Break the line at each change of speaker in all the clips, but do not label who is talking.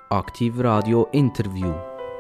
Aktiv Radio Interview.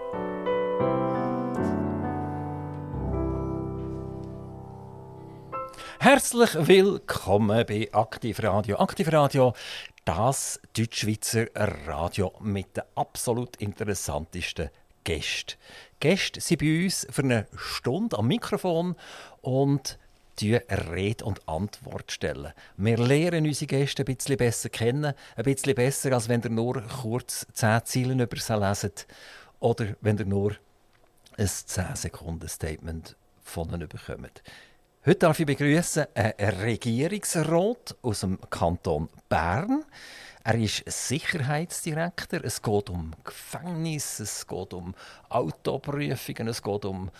Herzlich willkommen bei Aktiv Radio. Aktiv Radio, das Deutschschweizer Radio mit den absolut interessantesten Gästen. Die Gäste sind bei uns für eine Stunde am Mikrofon und Rede und Antwort stellen. Wir lernen unsere Gäste ein bisschen besser kennen, ein bisschen besser, als wenn ihr nur kurz 10 Zeilen über sie leset oder wenn ihr nur ein 10-Sekunden-Statement von ihnen bekommt. Heute darf ich begrüßen einen Regierungsrat aus dem Kanton Bern. Er ist Sicherheitsdirektor. Es geht um Gefängnisse, es geht um Autoprüfungen, es geht um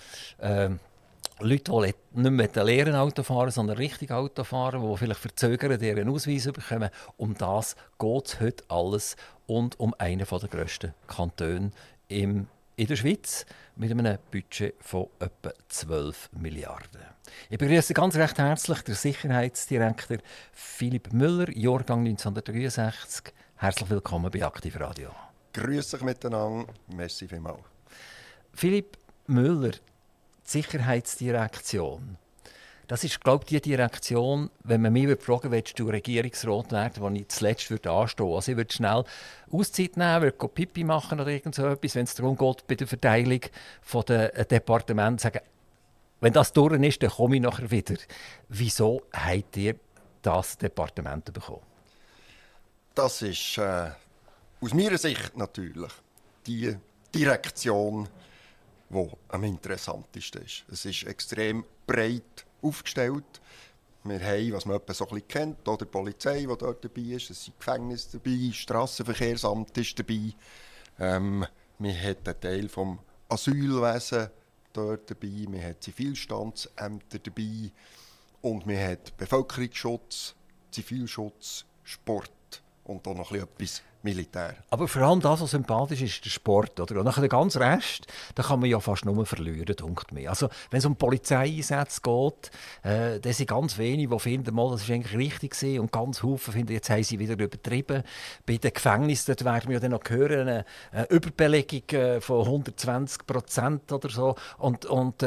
Leute, die nicht mehr lernen Auto fahren, sondern richtig Auto fahren, die vielleicht verzögern, ihren Ausweis bekommen. Um das geht es heute alles und um einen der grössten Kantone in der Schweiz mit einem Budget von etwa 12 Milliarden. Ich begrüße ganz recht herzlich den Sicherheitsdirektor Philipp Müller, Jahrgang 1963. Herzlich willkommen bei Aktiv Radio.
Grüß euch miteinander, merci vielmals.
Philipp Müller, die Sicherheitsdirektion. Das ist, glaube ich, die Direktion, wenn man mich fragen willst du Regierungsrat werden, wo ich zuletzt anstehen würde. Also ich würde schnell Auszeit nehmen, würde Pipi machen oder irgend so etwas, wenn es darum geht, bei der Verteilung der Departemente sagen, wenn das durch ist, dann komme ich nachher wieder. Wieso habt ihr das Departement bekommen?
Das ist aus meiner Sicht natürlich die Direktion, die am interessantesten ist. Es ist extrem breit aufgestellt. Wir haben, was man etwa so ein bisschen kennt, die Polizei, die dort dabei ist, es sind Gefängnisse dabei, das Strassenverkehrsamt ist dabei. Man hat einen Teil vom Asylwesen dort dabei, man hat Zivilstandsämter dabei und man hat Bevölkerungsschutz, Zivilschutz, Sport und auch noch etwas Militär.
Aber vor allem das, was sympathisch ist, der Sport. Oder? Und nachher den ganzen Rest, da kann man ja fast nur verlieren, denkt mir. Also, wenn es um Polizeieinsätze geht, da sind ganz wenige, die finden, mal, das war eigentlich richtig gewesen, und ganz viele finden, jetzt haben sie wieder übertrieben. Bei den Gefängnissen dort werden wir ja dann noch hören, eine Überbelegung von 120% oder so. Und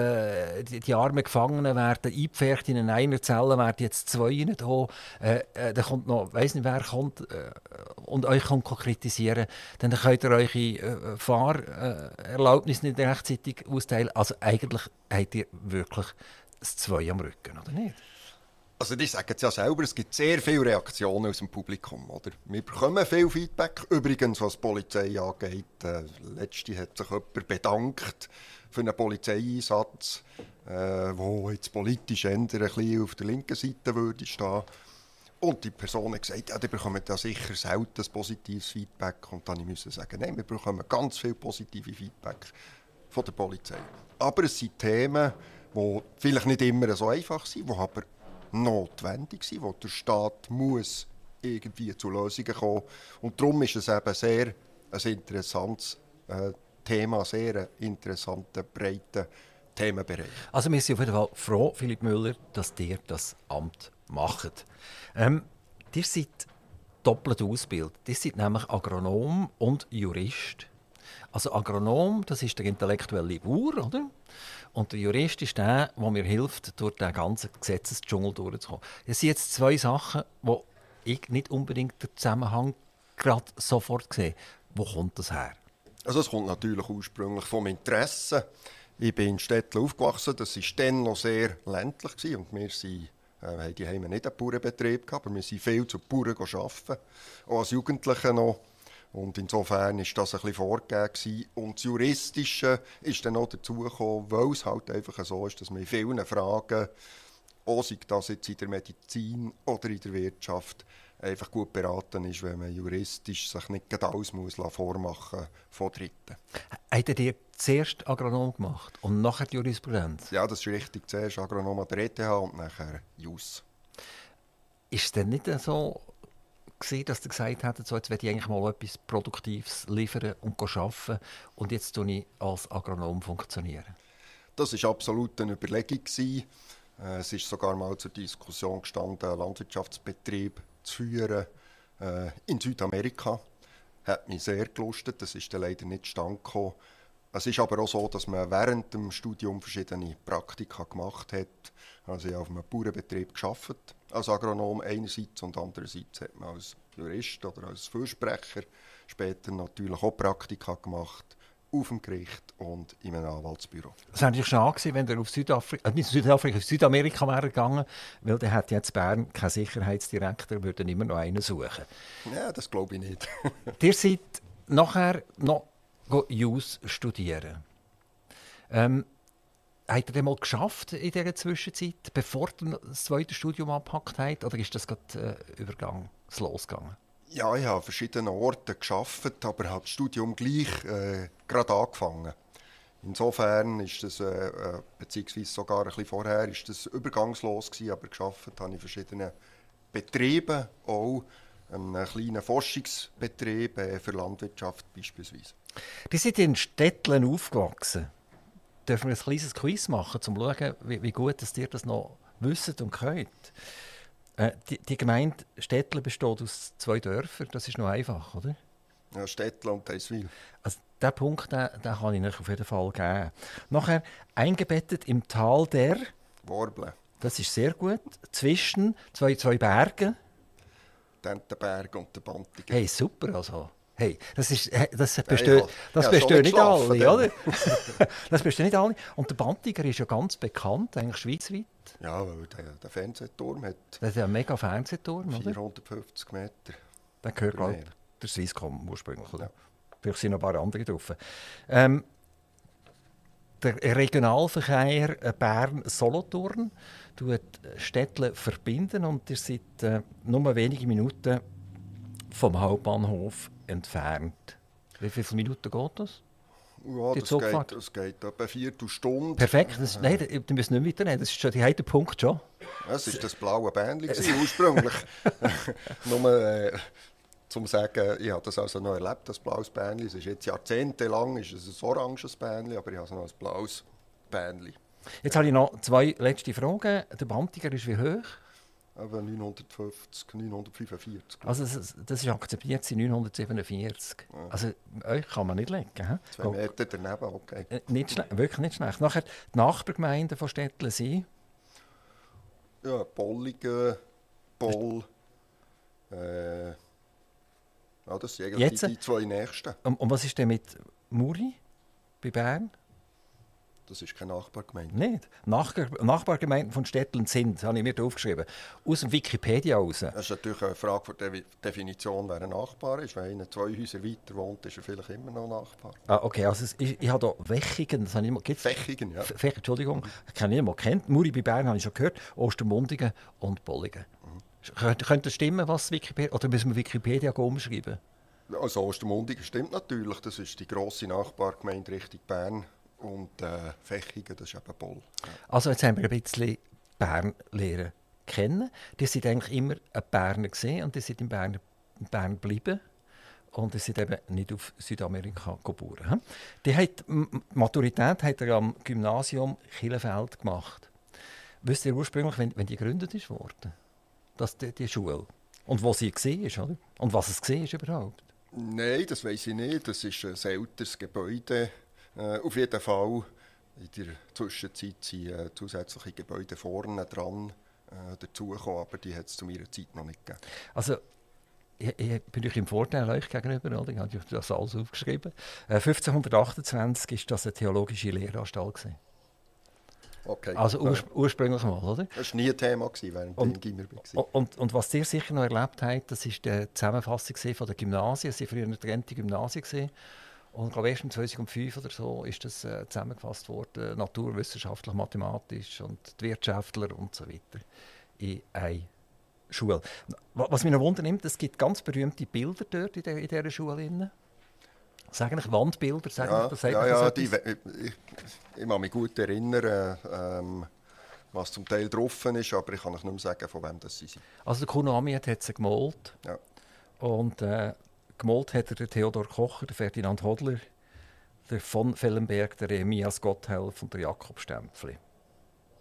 die armen Gefangenen werden eingepfercht in einer Zelle, werden jetzt 2 da. Da kommt noch, weiss nicht, wer kommt und euch kritisieren, dann könnt ihr eure Fahrerlaubnis nicht rechtzeitig austeilen. Also eigentlich habt ihr wirklich das 2 am Rücken, oder nicht?
Also die sagen es ja selber, es gibt sehr viele Reaktionen aus dem Publikum. Oder? Wir bekommen viel Feedback, übrigens was die Polizei angeht. Letzte hat sich jemand bedankt für einen Polizeieinsatz, der jetzt politisch eher ein bisschen auf der linken Seite würde stehen. Und die Person hat gesagt, ja, die bekommen ja sicher selten positives Feedback. Und dann musste ich sagen, nein, wir bekommen ganz viel positive Feedback von der Polizei. Aber es sind Themen, die vielleicht nicht immer so einfach sind, die aber notwendig sind, wo der Staat muss irgendwie zu Lösungen kommen. Und darum ist es eben sehr ein interessantes Thema, sehr ein interessanter, breiter Themenbereich.
Also wir sind auf jeden Fall froh, Philipp Müller, dass ihr das Amt macht. Ihr seid doppelt ausgebildet. Ihr seid nämlich Agronom und Jurist. Also Agronom, das ist der intellektuelle Bauer, oder? Und der Jurist ist der mir hilft, durch den ganzen Gesetzesdschungel durchzukommen. Das sind jetzt 2 Sachen, wo ich nicht unbedingt den Zusammenhang gerade sofort sehe. Wo kommt das her?
Also es kommt natürlich ursprünglich vom Interesse. Ich bin in Städten aufgewachsen, das war dann noch sehr ländlich und wir haben die Heime nicht einen Bauernbetrieb gehabt, aber wir sind viel zu Bauern arbeiten, auch als Jugendliche noch. Und insofern war das ein bisschen vorgegeben. Und das Juristische ist dann noch dazugekommen, weil es halt einfach so ist, dass man in vielen Fragen, auch sei das jetzt in der Medizin oder in der Wirtschaft, einfach gut beraten ist, wenn man juristisch sich nicht alles vormachen von Dritten.
Habt ihr zuerst Agronom gemacht und nachher die Jurisprudenz?
Ja, das ist richtig. Zuerst Agronom an der ETH und nachher JUS.
Ist es denn nicht so gewesen, dass ihr gesagt hättet, so, jetzt will ich eigentlich mal etwas Produktives liefern und arbeiten und jetzt tue ich als Agronom funktionieren?
Das war absolut eine Überlegung. Es ist sogar mal zur Diskussion gestanden, einen Landwirtschaftsbetrieb zu führen in Südamerika. hat mich sehr gelustet. Das ist dann leider nicht zustande gekommen. Es ist aber auch so, dass man während dem Studium verschiedene Praktika gemacht hat. Also ich habe auf einem Bauernbetrieb gearbeitet, als Agronom einerseits, und andererseits hat man als Jurist oder als Fürsprecher später natürlich auch Praktika gemacht, auf dem Gericht und in einem Anwaltsbüro.
Es wäre natürlich schade gewesen, wenn er auf auf Südamerika wäre gegangen, weil dann hätte jetzt Bern keinen Sicherheitsdirektor, würden immer noch einen suchen.
Ja, das glaube ich nicht.
Ihr seid nachher noch Jus studieren. Habt ihr denn mal geschafft in dieser Zwischenzeit, bevor ihr das zweite Studium abgehakt habt, oder ist das gerade losgegangen?
Ja, ich habe an verschiedenen Orten gearbeitet, aber habe das Studium gleich gerade angefangen. Insofern ist das, beziehungsweise sogar ein bisschen vorher, ist das übergangslos gewesen, aber gearbeitet habe ich in verschiedenen Betrieben, auch einen kleinen Forschungsbetrieb für Landwirtschaft beispielsweise.
Die sind in Stettlen aufgewachsen. Dürfen wir ein kleines Quiz machen, um zu schauen, wie gut dass ihr das noch wisst und könnt? Die Gemeinde Stettlen besteht aus 2 Dörfern, das ist noch einfach, oder?
Ja, Stettlen und Deiswil.
Also diesen Punkt den kann ich euch auf jeden Fall geben. Nachher eingebettet im Tal der...
Worblen.
Das ist sehr gut. Zwischen zwei Bergen.
Tentenberg und der Bantiger.
Hey, super also. Hey, das
Ja,
bestehen nicht alle, oder?
dann.
Das bestehen nicht alle. Und der Bantiger ist ja ganz bekannt, eigentlich schweizweit.
Ja, weil der Fernsehturm hat
Das ist ja ein mega Fernsehturm, oder?
450 Meter.
Der gehört, glaube
Mehr.
ich, der Swisscom ursprünglich. Oder?
Ja.
Vielleicht sind noch ein paar andere drauf. Der Regionalverkehr Bern-Solothurn tut Städte verbinden und ihr seid nur wenige Minuten vom Hauptbahnhof entfernt. Wie viele Minuten geht das?
Ja,
Die
das
Zugfahrt?
geht etwa eine Viertelstunde.
Perfekt. Nein, wir müssen nicht weiternehmen. Das ist schon der Punkt schon.
Es war das blaue Bändchen ursprünglich. Nur zum sagen, ich habe das also noch erlebt, das blaues Bändchen. Es ist jetzt jahrzehntelang ist es ein oranges Bändchen, aber ich habe es noch als blaues Bändchen.
Jetzt habe ich noch 2 letzte Fragen. Der Bantiger ist wie hoch?
Aber 950, 945.
Also das ist akzeptiert seit 947.
Ja.
Also euch kann man nicht legen. He?
2 Meter daneben, okay.
Wirklich nicht schlecht. Nachher die Nachbargemeinden von Stettlen sind?
Ja, Bolligen, Boll. Ja, das sind eigentlich
Jetzt?
die 2 nächsten.
Und was ist denn mit Muri bei Bern?
Das ist keine Nachbargemeinde.
Nicht. Nachbargemeinden von Stettlen sind, das habe ich mir da aufgeschrieben, aus dem Wikipedia raus.
Das ist natürlich eine Frage der Definition, wer ein Nachbar ist. Wenn einer 2 Häuser weiter wohnt, ist er vielleicht immer noch Nachbar.
Ah, okay, also ich habe hier Wechigen, das habe ich mal...
Fächigen, ja.
Entschuldigung, das habe ich nicht mal kennt. Muri bei Bern habe ich schon gehört, Ostermundigen und Bolligen. Könnte das stimmen, was Wikipedia... Oder müssen wir Wikipedia umschreiben?
Also Ostermundigen stimmt natürlich. Das ist die grosse Nachbargemeinde Richtung Bern. Und Fächigen, das ist eben Boll. Ja.
Also jetzt haben wir ein bisschen Bern lernen kennen. Die sind eigentlich immer ein Berner gesehen und die sind in Bern geblieben. Und die sind eben nicht auf Südamerika geboren. Die hat Maturität hat er am Gymnasium Chilefeld gemacht. Wisst ihr ursprünglich, wenn die gegründet ist worden? Das die Schule. Und wo sie war, oder? Und was es war überhaupt?
Nein, das weiss ich nicht. Das ist ein älteres Gebäude. Auf jeden Fall, in der Zwischenzeit sind zusätzliche Gebäude vorne dran dazugekommen, aber die hat es zu meiner Zeit noch nicht gegeben.
Also, ich bin euch im Vorteil euch gegenüber, oder? Ich habe euch das alles aufgeschrieben. 1528 war das eine theologische Lehranstalt gewesen.
Okay.
Also ursprünglich mal, oder?
Das war nie ein Thema, während ich im Gimmer war.
Und was ihr sicher noch erlebt habt, das war die Zusammenfassung von den Gymnasien. Es waren früher getrennte Gymnasien. Und ich glaube, erst 2005 oder so ist das zusammengefasst worden, naturwissenschaftlich, mathematisch und die Wirtschaftler und so weiter, in einer Schule. Was mich noch wundert, es gibt ganz berühmte Bilder dort in dieser Schule. Sagen ich Wandbilder?
Ich kann mich gut erinnern, was zum Teil drauf ist, aber ich kann euch nicht mehr sagen, von wem das sind.
Also der Kunami hat sie gemalt.
Ja.
Und gemalt hat er der Theodor Kocher, der Ferdinand Hodler, der von Fellenberg, der Emias Gotthelf und der Jakob Stempfli.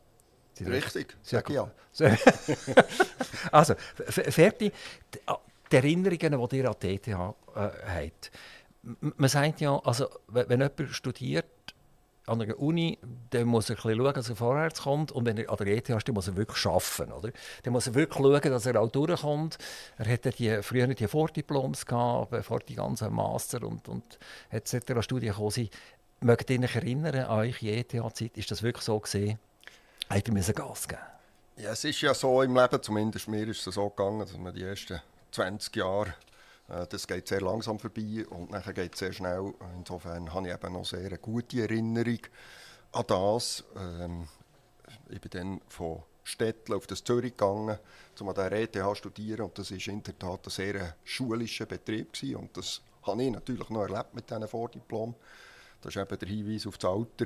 Richtig, sag ich ja.
Also, fertig. die Erinnerungen, die ihr an die ETH habt. Man sagt ja, also, wenn jemand studiert an einer Uni, dann muss er ein bisschen schauen, dass er vorwärts kommt. Und wenn er an der ETH ist, dann muss er wirklich arbeiten. Oder? Dann muss er wirklich schauen, dass er auch durchkommt. Er hatte früher die Vordiploms gehabt, bevor die ganzen Master und etc. Studien gekommen sind. Mögt ihr euch erinnern an eure ETH-Zeit? Ist das wirklich so gesehen? Habt ihr Gas geben?
Ja, es ist ja so im Leben, zumindest mir ist es so gegangen, dass man die ersten 20 Jahre, das geht sehr langsam vorbei und nachher geht es sehr schnell. Insofern habe ich eben noch sehr eine gute Erinnerung an das. Ich bin dann von Stettl auf das Zürich gegangen, um an der ETH zu studieren. Und das war in der Tat ein sehr schulischer Betrieb gewesen. Und das habe ich natürlich noch erlebt mit diesen Vordiplom. Das ist eben der Hinweis auf das Alter.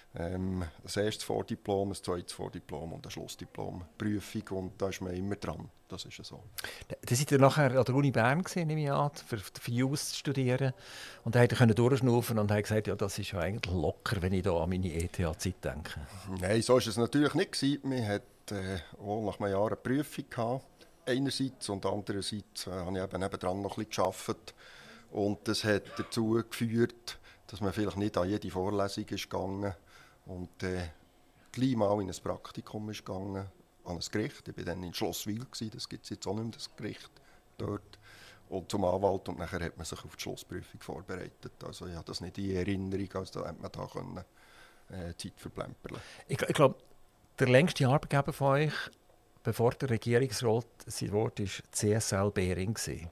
Das erste Vordiplom, das zweite Vordiplom und eine Schlussdiplomprüfung. Und da ist man immer dran. Das ist ja so.
Dann seid ihr nachher an der Uni Bern gewesen, nehme ich an, für Jus zu studieren. Und da konnte ihr durchschnaufen und gesagt, ja, das ist ja eigentlich locker, wenn ich da an meine ETH-Zeit denke.
Nein, so war es natürlich nicht gewesen. Wir hatten auch nach einem Jahr eine Prüfung gehabt, einerseits, und andererseits habe ich eben nebendran noch ein bisschen gearbeitet. Und das hat dazu geführt, dass man vielleicht nicht an jede Vorlesung ist gegangen und gleich mal in ein Praktikum ist gegangen, an ein Gericht. Ich war dann in Schlosswil, das gibt es jetzt auch nicht mehr, das Gericht dort. Und zum Anwalt, und nachher hat man sich auf die Schlussprüfung vorbereitet. Also ich habe das nicht in Erinnerung, also da hat man da können, Zeit verplempern.
Ich glaube, der längste Arbeitgeber von euch, bevor der Regierungsrat sein Wort ist, CSL Behring gewesen.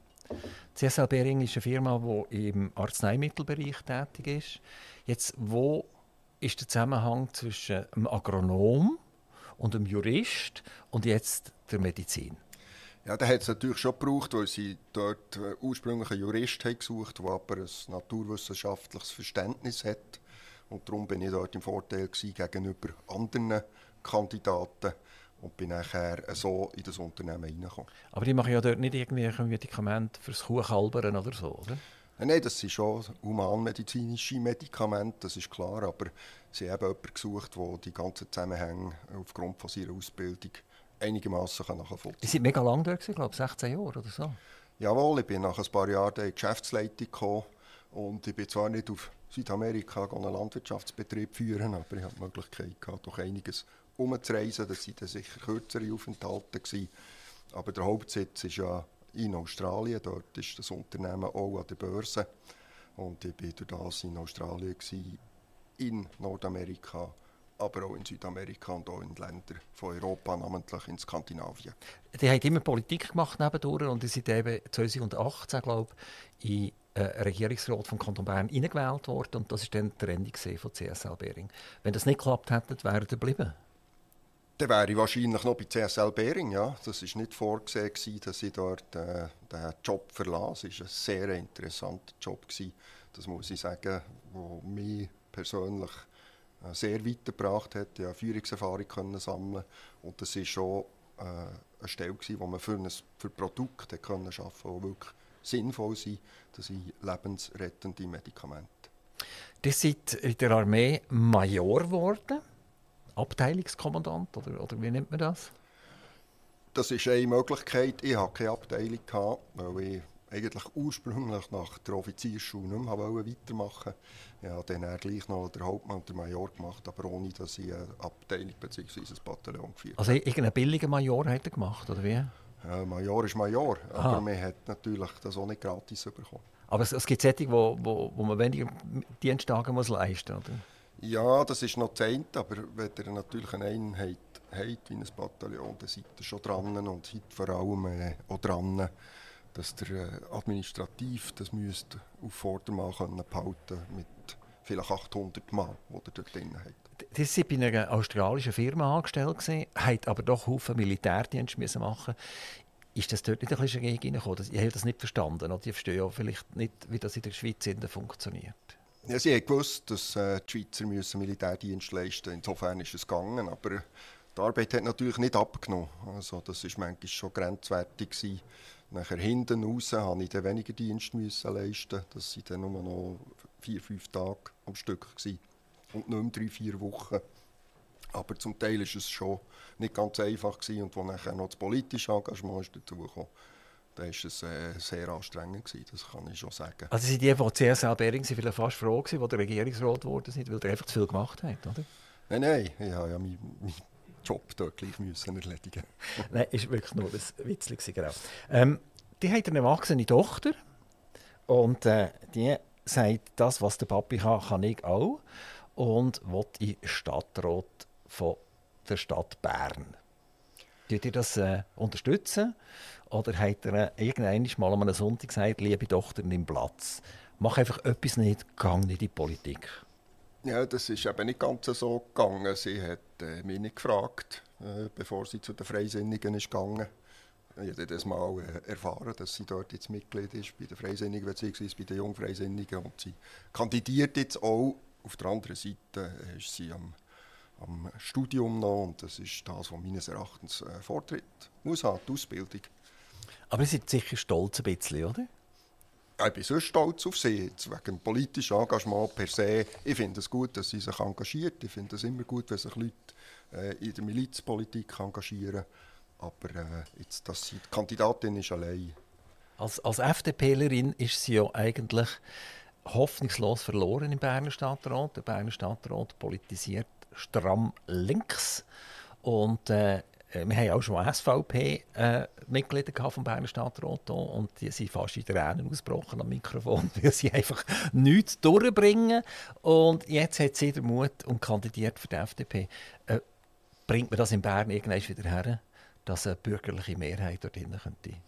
CSL Behring ist eine Firma, die im Arzneimittelbereich tätig ist. Jetzt, wo ist der Zusammenhang zwischen einem Agronom und einem Jurist und jetzt der Medizin?
Ja, da hat es natürlich schon gebraucht, weil sie dort ursprünglich einen Jurist haben gesucht, der aber ein naturwissenschaftliches Verständnis hat. Und darum bin ich dort im Vorteil gegenüber anderen Kandidaten und bin nachher so in das Unternehmen reingekommen.
Aber die machen ja dort nicht irgendwelche Medikamente fürs Kuhkalbern oder so, oder?
Nein, das sind schon humanmedizinische Medikamente, das ist klar, aber sie haben jemanden gesucht, der die ganzen Zusammenhänge aufgrund von seiner Ausbildung einigermaßen nachvollziehen kann.
Die sind mega lang dort, glaube ich, 16 Jahre oder so.
Jawohl, ich bin nach ein paar Jahren in die Geschäftsleitung gekommen und ich bin zwar nicht auf Südamerika einen Landwirtschaftsbetrieb führen, aber ich hatte die Möglichkeit gehabt, durch einiges umzureisen. Das waren dann sicher kürzere Aufenthalte gewesen. Aber der Hauptsitz ist ja in Australien. Dort ist das Unternehmen auch an der Börse. Und ich war durch das in Australien gewesen, in Nordamerika, aber auch in Südamerika und auch in Ländern von Europa, namentlich in Skandinavien.
Die haben immer Politik gemacht nebendurch und die sind eben 2018, glaube ich, in Regierungsrat vom Kanton Bern hineingewählt worden. Und das war dann die Trennung von CSL Behring. Wenn das nicht geklappt hätte, wäre er geblieben?
Dann wäre ich wahrscheinlich noch bei CSL Behring, ja. Das war nicht vorgesehen, dass ich dort den Job verlasse. Es war ein sehr interessanter Job, das muss ich sagen, der mich persönlich sehr weitergebracht hat. Ich konnte Führungserfahrung sammeln und das war schon eine Stelle, wo man für Produkte arbeiten konnte, die wirklich sinnvoll sind. Das sind lebensrettende Medikamente.
Ihr seid in der Armee Major geworden, Abteilungskommandant, oder wie nennt man das?
Das ist eine Möglichkeit. Ich hatte keine Abteilung, weil ich eigentlich ursprünglich nach der Offiziersschule nicht mehr weitermachen wollte. Ich habe dann gleich noch den Hauptmann und den Major gemacht, aber ohne, dass ich eine Abteilung bzw. ein Bataillon geführt habe.
Also irgendeinen billigen Major hat er gemacht, oder wie?
Major ist Major, aber man hat natürlich das auch nicht gratis bekommen.
Aber es gibt Sätze, wo man weniger Diensttage muss leisten muss, oder?
Ja, das ist noch das eine, aber wenn ihr natürlich eine Einheit habt, wie ein Bataillon, dann seid ihr schon dran und seid vor allem auch dran, dass ihr administrativ das müsst auf Vordermann behalten mit vielleicht 800 Mann, die ihr dort drin habt.
Sie waren bei einer australischen Firma angestellt, habt aber doch Haufen Militärdienst machen. Ist das dort nicht ein bisschen schräg reingekommen? Ich habe das nicht verstanden. Oder? Ich verstehe ja vielleicht nicht, wie das in der Schweiz funktioniert.
Ja, sie haben gewusst, dass die Schweizer Militärdienst leisten müssen. Insofern ist es gegangen. Aber die Arbeit hat natürlich nicht abgenommen. Also, das war manchmal schon grenzwertig gewesen. Nachher hinten raus musste ich dann weniger Dienst leisten. Das waren dann nur noch 4-5 Tage am Stück gewesen. Und nicht mehr 3-4 Wochen. Aber zum Teil war es schon nicht ganz einfach gewesen. Und als nachher noch das politische Engagement ist dazu kam, Da war es sehr anstrengend gewesen, das kann ich schon sagen.
Also sind die CSL Behring vielleicht fast froh gewesen, die der Regierungsrat geworden sind, weil er einfach zu viel gemacht hat, oder?
Nein, ich habe ja meinen Job dort gleich müssen erledigen.
Nein, ist wirklich nur ein Witzchen, genau. Die hat eine erwachsene Tochter und die sagt, das, was der Papi kann ich auch, und will in Stadtrat von der Stadt Bern. Tut ihr das unterstützen? Oder hat er irgendwann mal an einem Sonntag gesagt, liebe Tochter, nimm Platz. Mach einfach etwas nicht, gang nicht in die Politik.
Ja, das ist eben nicht ganz so gegangen. Sie hat mich nicht gefragt, bevor sie zu den Freisinnigen ist gegangen. Ich habe das mal erfahren, dass sie dort jetzt Mitglied ist bei den Freisinnigen bzw. bei den Jungfreisinnigen. Und sie kandidiert jetzt auch. Auf der anderen Seite ist sie am Studium noch und das ist das, was meines Erachtens vortritt. Muss haben, die Ausbildung.
Aber Sie sind sicher stolz ein bisschen, oder?
Ja, ich bin so stolz auf sie, jetzt wegen dem politischen Engagement per se. Ich finde es gut, dass sie sich engagiert. Ich finde es immer gut, wenn sich Leute in der Milizpolitik engagieren. Aber jetzt, dass sie die Kandidatin ist allein.
Als FDPlerin ist sie ja eigentlich hoffnungslos verloren im Berner Stadtrat. Der Berner Stadtrat politisiert stramm links. Und wir haben auch schon SVP-Mitglieder vom Berner Stadtrat und die sind fast in Tränen ausgebrochen am Mikrofon, weil sie einfach nichts durchbringen. Und jetzt hat sie den Mut und kandidiert für die FDP. Bringt man das in Bern irgendwann wieder her, dass eine bürgerliche Mehrheit dort drinnen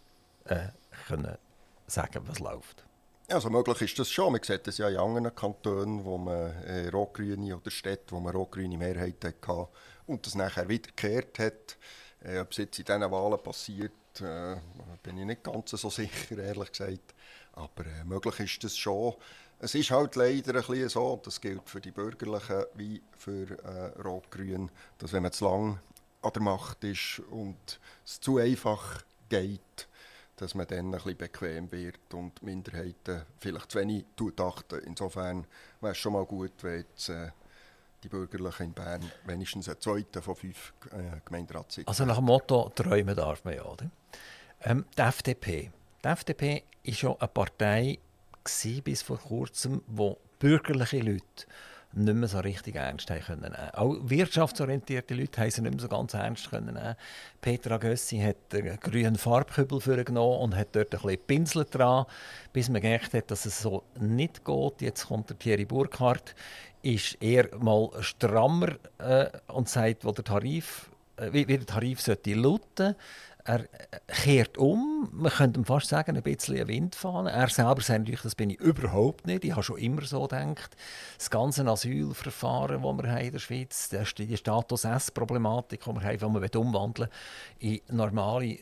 können sagen, was läuft?
Also möglich ist das schon. Man sieht das ja in anderen Kantonen, wo man rot-grüne oder Städte, wo man rot-grüne Mehrheit hatte und das nachher wiedergekehrt hat. Ob es jetzt in diesen Wahlen passiert, bin ich nicht ganz so sicher, ehrlich gesagt. Aber möglich ist das schon. Es ist halt leider ein bisschen so, und das gilt für die Bürgerlichen wie für Rot-Grün, dass wenn man zu lang an der Macht ist und es zu einfach geht, dass man dann ein bisschen bequem wird und Minderheiten vielleicht zu wenig achten. Insofern wäre es schon mal gut, wenn jetzt die Bürgerlichen in Bern wenigstens einen zweiten von 5 Gemeinderatssitzen.
Also nach dem Motto, träumen darf man ja, oder? Die FDP. Die FDP war ja eine Partei bis vor kurzem, wo bürgerliche Leute nicht mehr so richtig ernst haben können. Auch wirtschaftsorientierte Leute haben sie nicht mehr so ganz ernst können. Petra Gössi hat den grünen Farbkübel vorgenommen und hat dort ein bisschen Pinsel dran, bis man gemerkt hat, dass es so nicht geht. Jetzt kommt der Thierry Burkhardt, ist eher mal strammer und sagt, wo der Tarif, wie der Tarif sollte lauten. Er kehrt um, man könnte ihm fast sagen, ein bisschen eine Windfahne. Er selber sagt natürlich, das bin ich überhaupt nicht. Ich habe schon immer so gedacht. Das ganze Asylverfahren, das wir haben in der Schweiz, die Status-S-Problematik, die wir haben, die wir umwandeln in normale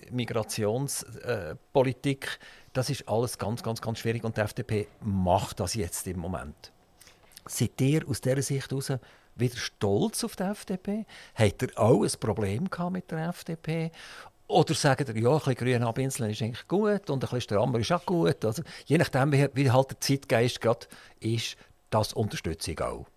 Migrationspolitik, das ist alles ganz, ganz, ganz schwierig. Und die FDP macht das jetzt im Moment. Seid ihr aus dieser Sicht heraus wieder stolz auf die FDP? Habt ihr auch ein Problem gehabt mit der FDP? Oder sagt ihr, ja, ein bisschen grün abinseln ist eigentlich gut und ein bisschen strammer ist auch gut. Also, je nachdem, wie halt der Zeitgeist gerade ist, das unterstütze ich auch.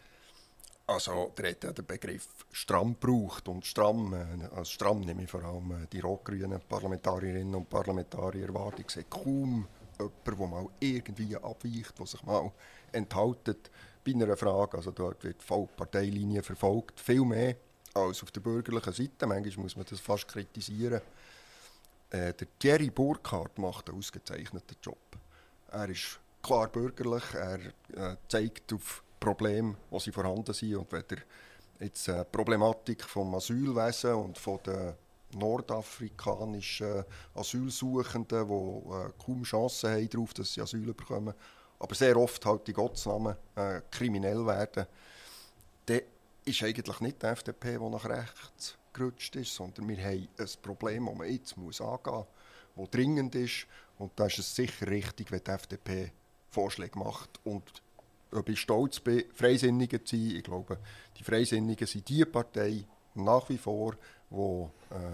Also, der hat ja den Begriff stramm gebraucht. Und stramm, als stramm nehme ich vor allem die rot-grünen Parlamentarierinnen und Parlamentarier wahr. Ich sehe kaum jemanden, der mal irgendwie abweicht, der sich mal enthaltet bei einer Frage. Also dort wird voll Parteilinie verfolgt, viel mehr als auf der bürgerlichen Seite. Manchmal muss man das fast kritisieren. Der Thierry Burkhardt macht einen ausgezeichneten Job. Er ist klar bürgerlich, er zeigt auf Probleme, die vorhanden sind. Und wenn jetzt die Problematik vom Asylwesen und von den nordafrikanischen Asylsuchenden, die kaum Chancen haben darauf, dass sie Asyl bekommen, aber sehr oft halt in Gottes Namen kriminell werden, dann ist eigentlich nicht die FDP, die nach rechts gerutscht ist, sondern wir haben ein Problem, das man jetzt angehen muss, das dringend ist. Und da ist es sicher richtig, wenn die FDP Vorschläge macht. Und ob ich stolz bin, Freisinnigen zu sein, ich glaube, die Freisinnigen sind die Partei nach wie vor, die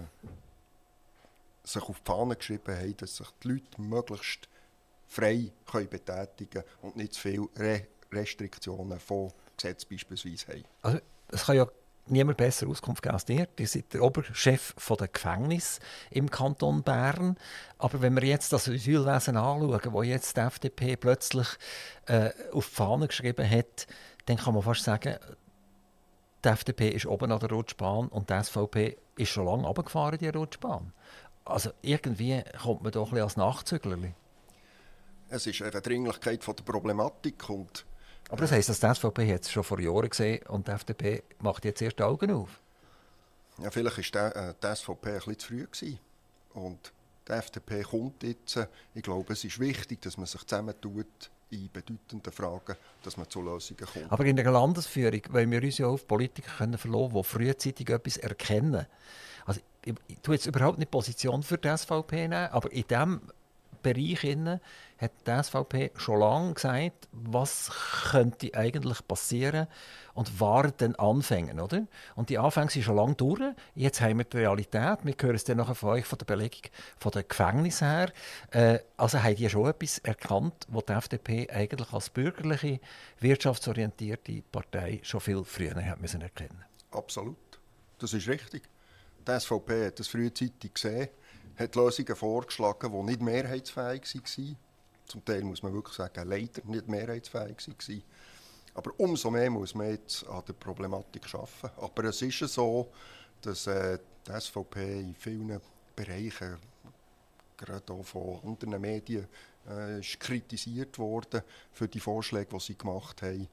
sich auf die Fahne geschrieben haben, dass sich die Leute möglichst frei betätigen können und nicht zu viele Restriktionen von Gesetz beispielsweise haben.
Also, es kann ja niemand besser Auskunft gegeben als ihr. Ihr seid der Oberchef der Gefängnisse im Kanton Bern. Aber wenn wir jetzt das Asylwesen anschauen, wo jetzt die FDP plötzlich auf die Fahne geschrieben hat, dann kann man fast sagen, die FDP ist oben an der Rutschbahn und die SVP ist schon lange runtergefahren, die Rutschbahn. Also irgendwie kommt man doch ein bisschen als Nachzüglerli.
Es ist eine Dringlichkeit von der Problematik.
Aber das heisst, dass die SVP jetzt schon vor Jahren gesehen und die FDP macht jetzt erst die Augen auf.
Ja, vielleicht war die SVP ein bisschen zu früh gewesen. Und die FDP kommt jetzt. Ich glaube, es ist wichtig, dass man sich zusammentut in bedeutenden Fragen, dass man zu Lösungen kommt.
Aber in der Landesführung wollen wir uns ja auf Politiker verlassen können, die frühzeitig etwas erkennen. Also, ich tue jetzt überhaupt nicht Position für die SVP nehmen, aber in diesem Bereich hat die SVP schon lange gesagt, was könnte eigentlich passieren und waren dann Anfänge, oder? Und die Anfänge sind schon lange durch. Jetzt haben wir die Realität. Wir hören es dann nachher von euch, von der Belegung von den Gefängnissen her. Also haben die schon etwas erkannt, was die FDP eigentlich als bürgerliche, wirtschaftsorientierte Partei schon viel früher hat müssen erkennen.
Absolut. Das ist richtig. Die SVP hat das frühzeitig gesehen, hat Lösungen vorgeschlagen, die nicht mehrheitsfähig waren. Zum Teil muss man wirklich sagen, leider nicht mehrheitsfähig waren. Aber umso mehr muss man jetzt an der Problematik arbeiten. Aber es ist so, dass die SVP in vielen Bereichen, gerade auch von anderen Medien, ist kritisiert worden für die Vorschläge, die sie gemacht haben.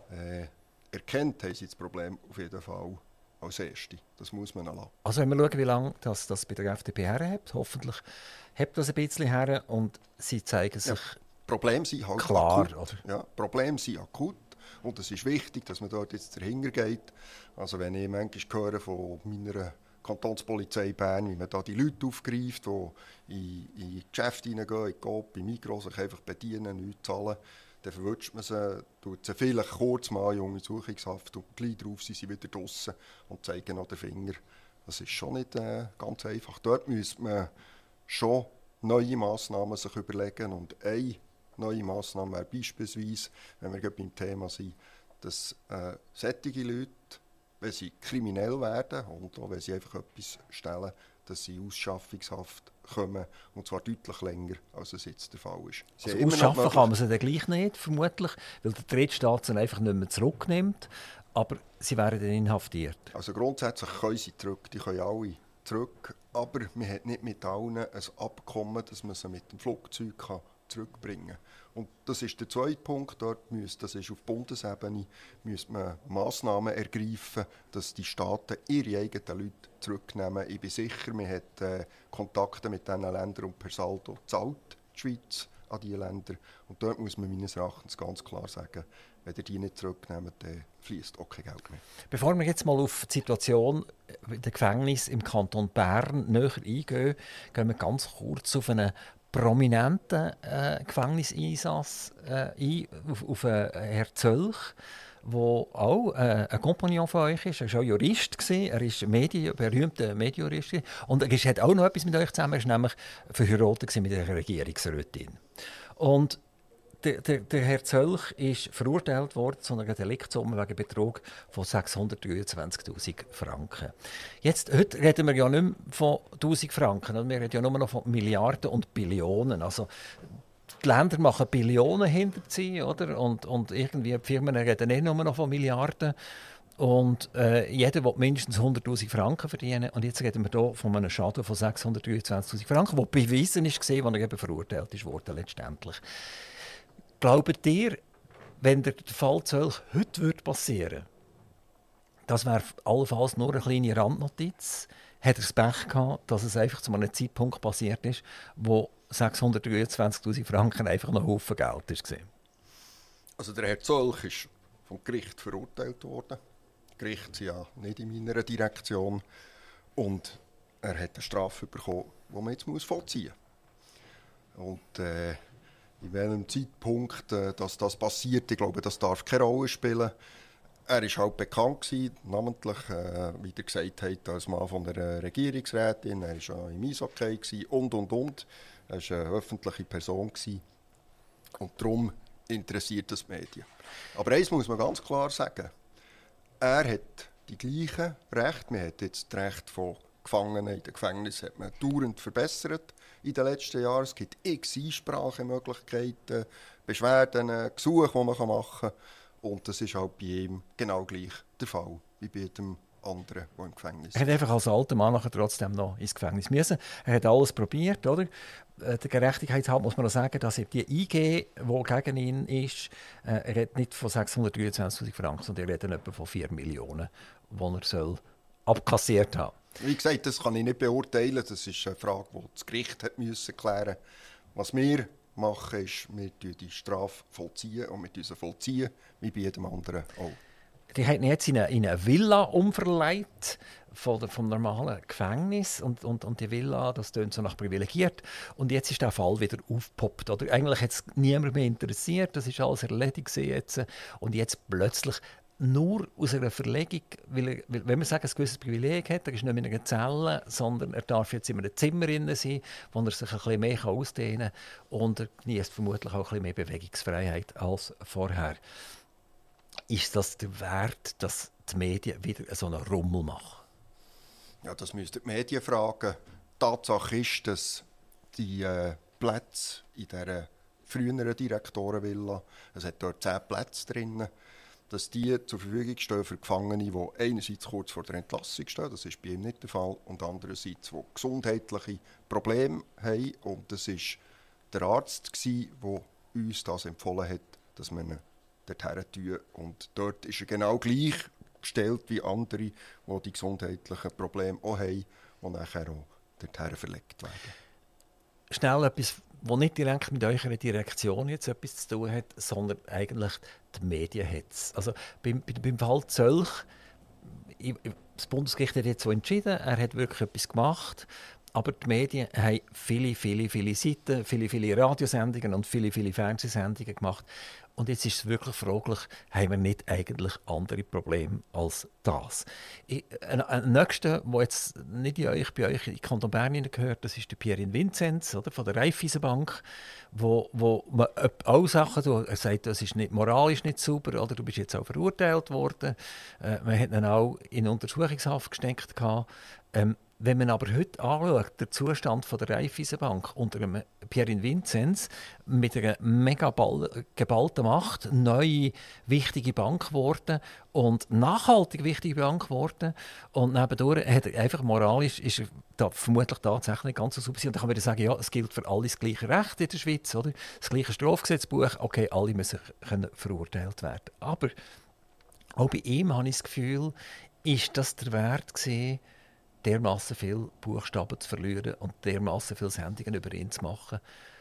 Erkennt haben sie das Problem auf jeden Fall als Erste. Das muss man lassen.
Also wenn wir schauen, wie lange das bei der FDP herhebt, hoffentlich hebt das ein bisschen her und sie zeigen sich
Probleme sind halt
klar.
Akut.
Oder?
Ja, Probleme sind akut und es ist wichtig, dass man dort jetzt dahinter geht. Also wenn ich manchmal höre von meiner Kantonspolizei Bern, wie man da die Leute aufgreift, die in Geschäfte hineingehen, in Coop, in Migros, sich einfach bedienen, nichts zahlen, dann verwünscht man sie, tut sie vielleicht kurz mal in Untersuchungshaft und gleich drauf sind sie wieder draussen und zeigen noch den Finger. Das ist schon nicht ganz einfach. Dort müsste man schon neue Massnahmen sich überlegen und eine neue Massnahme wäre beispielsweise, wenn wir beim Thema sind, dass solche Leute, wenn sie kriminell werden und auch wenn sie einfach etwas stellen, dass sie in Ausschaffungshaft kommen, und zwar deutlich länger, als es jetzt der Fall ist.
Also ausschaffen kann man sie dann gleich nicht, vermutlich, weil der Drittstaat sie einfach nicht mehr zurücknimmt, aber sie werden dann inhaftiert.
Also grundsätzlich können sie zurück, die können alle zurück, aber man hat nicht mit allen ein Abkommen, dass man sie mit dem Flugzeug zurückbringen kann. Und das ist der zweite Punkt, das ist auf Bundesebene, müsste man Massnahmen ergreifen, dass die Staaten ihre eigenen Leute zurücknehmen. Ich bin sicher, man hat Kontakte mit diesen Ländern und per Saldo zahlt die Schweiz an diese Länder. Und dort muss man meines Erachtens ganz klar sagen, wenn ihr die nicht zurücknehmt, dann fließt auch kein Geld mehr.
Bevor wir jetzt mal auf die Situation in den Gefängnissen im Kanton Bern näher eingehen, gehen wir ganz kurz auf einen prominenten Gefängniseinsatz ein, auf Herrn Zölch, der auch ein Kompagnon von euch ist. Er war auch Jurist, er ist berühmter Medienjurist und er hat auch noch etwas mit euch zusammen, er war nämlich verheiratet mit einer Regierungsrätin. Und der Herr Zölch ist verurteilt worden zu einer Deliktsumme wegen Betrug von 623'000 Franken. Heute reden wir ja nicht mehr von 1'000 Franken, wir reden ja nur noch von Milliarden und Billionen. Also, die Länder machen Billionen hinter sich, oder? Und irgendwie die Firmen reden nicht nur noch von Milliarden. Und jeder will mindestens 100'000 Franken verdienen. Und jetzt reden wir hier von einem Schaden von 623'000 Franken, der beweisen ist, als er eben verurteilt wurde letztendlich. Glaubt ihr, wenn der Fall Zölch heute passieren würde, das wäre allenfalls nur eine kleine Randnotiz, hat er das Pech gehabt, dass es einfach zu einem Zeitpunkt passiert ist, wo 623'000 Franken einfach noch ein Haufen Geld war?
Also der Herr Zölch ist vom Gericht verurteilt worden. Die Gerichte sind ja nicht in meiner Direktion. Und er hat eine Strafe bekommen, die man jetzt vollziehen muss. Und in welchem Zeitpunkt dass das passiert, ich glaube, das darf keine Rolle spielen. Er war halt bekannt gewesen, namentlich, wie ihr gesagt habt, als Mann von der Regierungsrätin. Er war ja im Eishockey und. Er war eine öffentliche Person gewesen. Und darum interessiert das die Medien. Aber eines muss man ganz klar sagen. Er hat die gleichen Rechte. Man hat jetzt das Recht von Gefangenen in den Gefängnissen hat man dauernd verbessert in den letzten Jahren. Es gibt x Einsprachemöglichkeiten, Beschwerden, Gesuche, die man machen kann. Und das ist halt bei ihm genau gleich der Fall wie bei jedem anderen, der im Gefängnis ist.
Er hat einfach als alter Mann nachher trotzdem noch ins Gefängnis müssen. Er hat alles probiert, oder? Der Gerechtigkeitshalber muss man noch sagen, dass die IG, die gegen ihn ist, er redet nicht von 623'000 Franken, sondern er redet etwa von 4 Millionen, die er soll abkassiert haben.
Wie gesagt, das kann ich nicht beurteilen. Das ist eine Frage, die das Gericht hat müssen klären musste. Was wir machen, ist, wir die Strafe vollziehen und wir sie vollziehen, wie bei jedem anderen auch.
Die haben ihn jetzt in eine Villa umverleiht vom normalen Gefängnis. Und die Villa, das tönt so nach privilegiert. Und jetzt ist der Fall wieder aufgepoppt. Oder? Eigentlich hat es niemand mehr interessiert. Das ist alles erledigt jetzt. Und jetzt plötzlich nur aus einer Verlegung, weil wenn man sagt, ein gewisses Privileg hat, er ist nicht mehr in einer Zelle, sondern er darf jetzt in einem Zimmer sein, wo er sich ein bisschen mehr ausdehnen kann. Und er genießt vermutlich auch ein bisschen mehr Bewegungsfreiheit als vorher. Ist das der Wert, dass die Medien wieder so einen Rummel machen?
Ja, das müssten die Medien fragen. Tatsache ist, dass die Plätze in dieser früheren Direktorenvilla, es hat dort 10 Plätze drin, dass die zur Verfügung stehen für Gefangene, die einerseits kurz vor der Entlassung stehen, das ist bei ihm nicht der Fall, und andererseits, die gesundheitliche Probleme haben. Und das war der Arzt, der uns das empfohlen hat, dass wir ihn dorthin tun. Und dort ist er genau gleich gestellt wie andere, die die gesundheitlichen Probleme auch haben, die nachher auch dorthin verlegt werden.
Schnell etwas, das nicht direkt mit eurer Direktion jetzt etwas zu tun hat, sondern eigentlich die Medien hat. Also beim Fall Zölch, das Bundesgericht hat jetzt so entschieden, er hat wirklich etwas gemacht, aber die Medien haben viele Seiten, viele Radiosendungen und viele Fernsehsendungen gemacht. Und jetzt ist es wirklich fraglich, haben wir nicht eigentlich andere Probleme als das? Ein nächster, der jetzt nicht bei euch in Kanton Bern gehört, das ist der Pierin Vinzenz, oder, von der Raiffeisenbank, wo man auch Sachen, er sagt, das ist nicht moralisch nicht sauber, oder du bist jetzt auch verurteilt worden. Man hat ihn auch in Untersuchungshaft gesteckt. Wenn man aber heute anschaut, den Zustand von der Raiffeisenbank unter dem Pierin Vinzenz mit einer mega geballten Macht, neue wichtige Bank geworden und nachhaltig wichtige Bank geworden. Und nebendurch hat er einfach moralisch ist er da vermutlich tatsächlich nicht ganz so super. Und dann kann man sagen, ja, es gilt für alle das gleiche Recht in der Schweiz, oder? Das gleiche Strafgesetzbuch, okay, alle müssen verurteilt werden. Aber auch bei ihm habe ich das Gefühl, ist das der Wert gewesen, dermassen viele Buchstaben zu verlieren und dermassen viele Sendungen über ihn zu machen.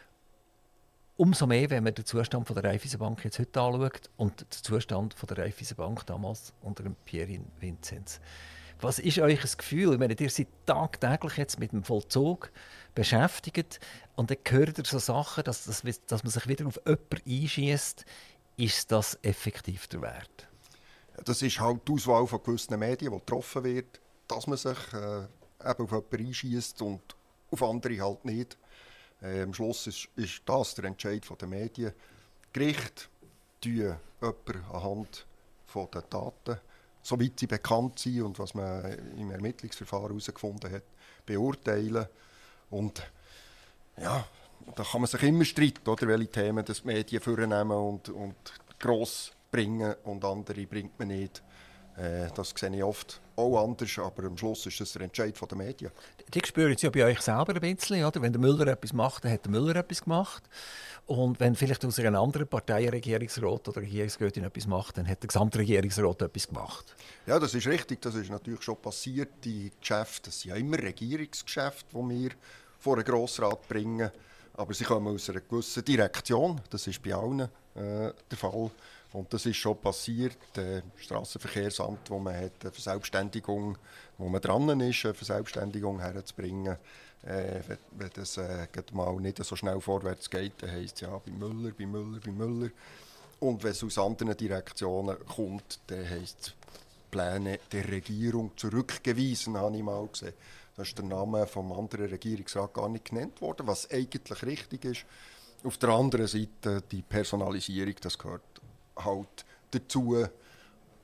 Umso mehr, wenn man den Zustand von der Raiffeisenbank jetzt heute anschaut und den Zustand von der Raiffeisenbank damals unter dem Pierin Vinzenz. Was ist euch das Gefühl? Ich meine, ihr seid tagtäglich jetzt mit dem Vollzug beschäftigt und dann hört ihr so Sachen, dass man sich wieder auf jemanden einschießt. Ist das effektiv der Wert?
Das ist halt die Auswahl von gewissen Medien, die getroffen wird, dass man sich eben auf jemanden einschiesst und auf andere halt nicht. Am Schluss ist das der Entscheid der Medien. Gerichte beurteilen jemanden anhand der Taten, soweit sie bekannt sind und was man im Ermittlungsverfahren herausgefunden hat, beurteilen. Und ja, da kann man sich immer streiten, oder, welche Themen die Medien vornehmen und gross bringen und andere bringt man nicht. Das sehe ich oft auch anders, aber am Schluss ist das der Entscheid der Medien.
Die spüren es ja bei euch selber ein bisschen, oder? Wenn der Müller etwas macht, dann hat der Müller etwas gemacht. Und wenn vielleicht aus einer anderen Partei ein Regierungsrat oder Regierungsrätin etwas macht, dann hat der Gesamtregierungsrat etwas gemacht.
Ja, das ist richtig. Das ist natürlich schon passiert. Die Geschäfte, das sind ja immer Regierungsgeschäfte, die wir vor den Grossrat bringen. Aber sie kommen aus einer gewissen Direktion. Das ist bei allen der Fall. Und das ist schon passiert. Das Strassenverkehrsamt, wo man hat eine Verselbstständigung, wo man dran ist, eine Verselbstständigung herzubringen. Wenn das mal nicht so schnell vorwärts geht, dann heisst es ja bei Müller. Und wenn es aus anderen Direktionen kommt, dann heisst es Pläne der Regierung zurückgewiesen, habe ich mal gesehen. Da ist der Name vom anderen Regierungsrat gar nicht genannt worden, was eigentlich richtig ist. Auf der anderen Seite die Personalisierung, das gehört halt dazu.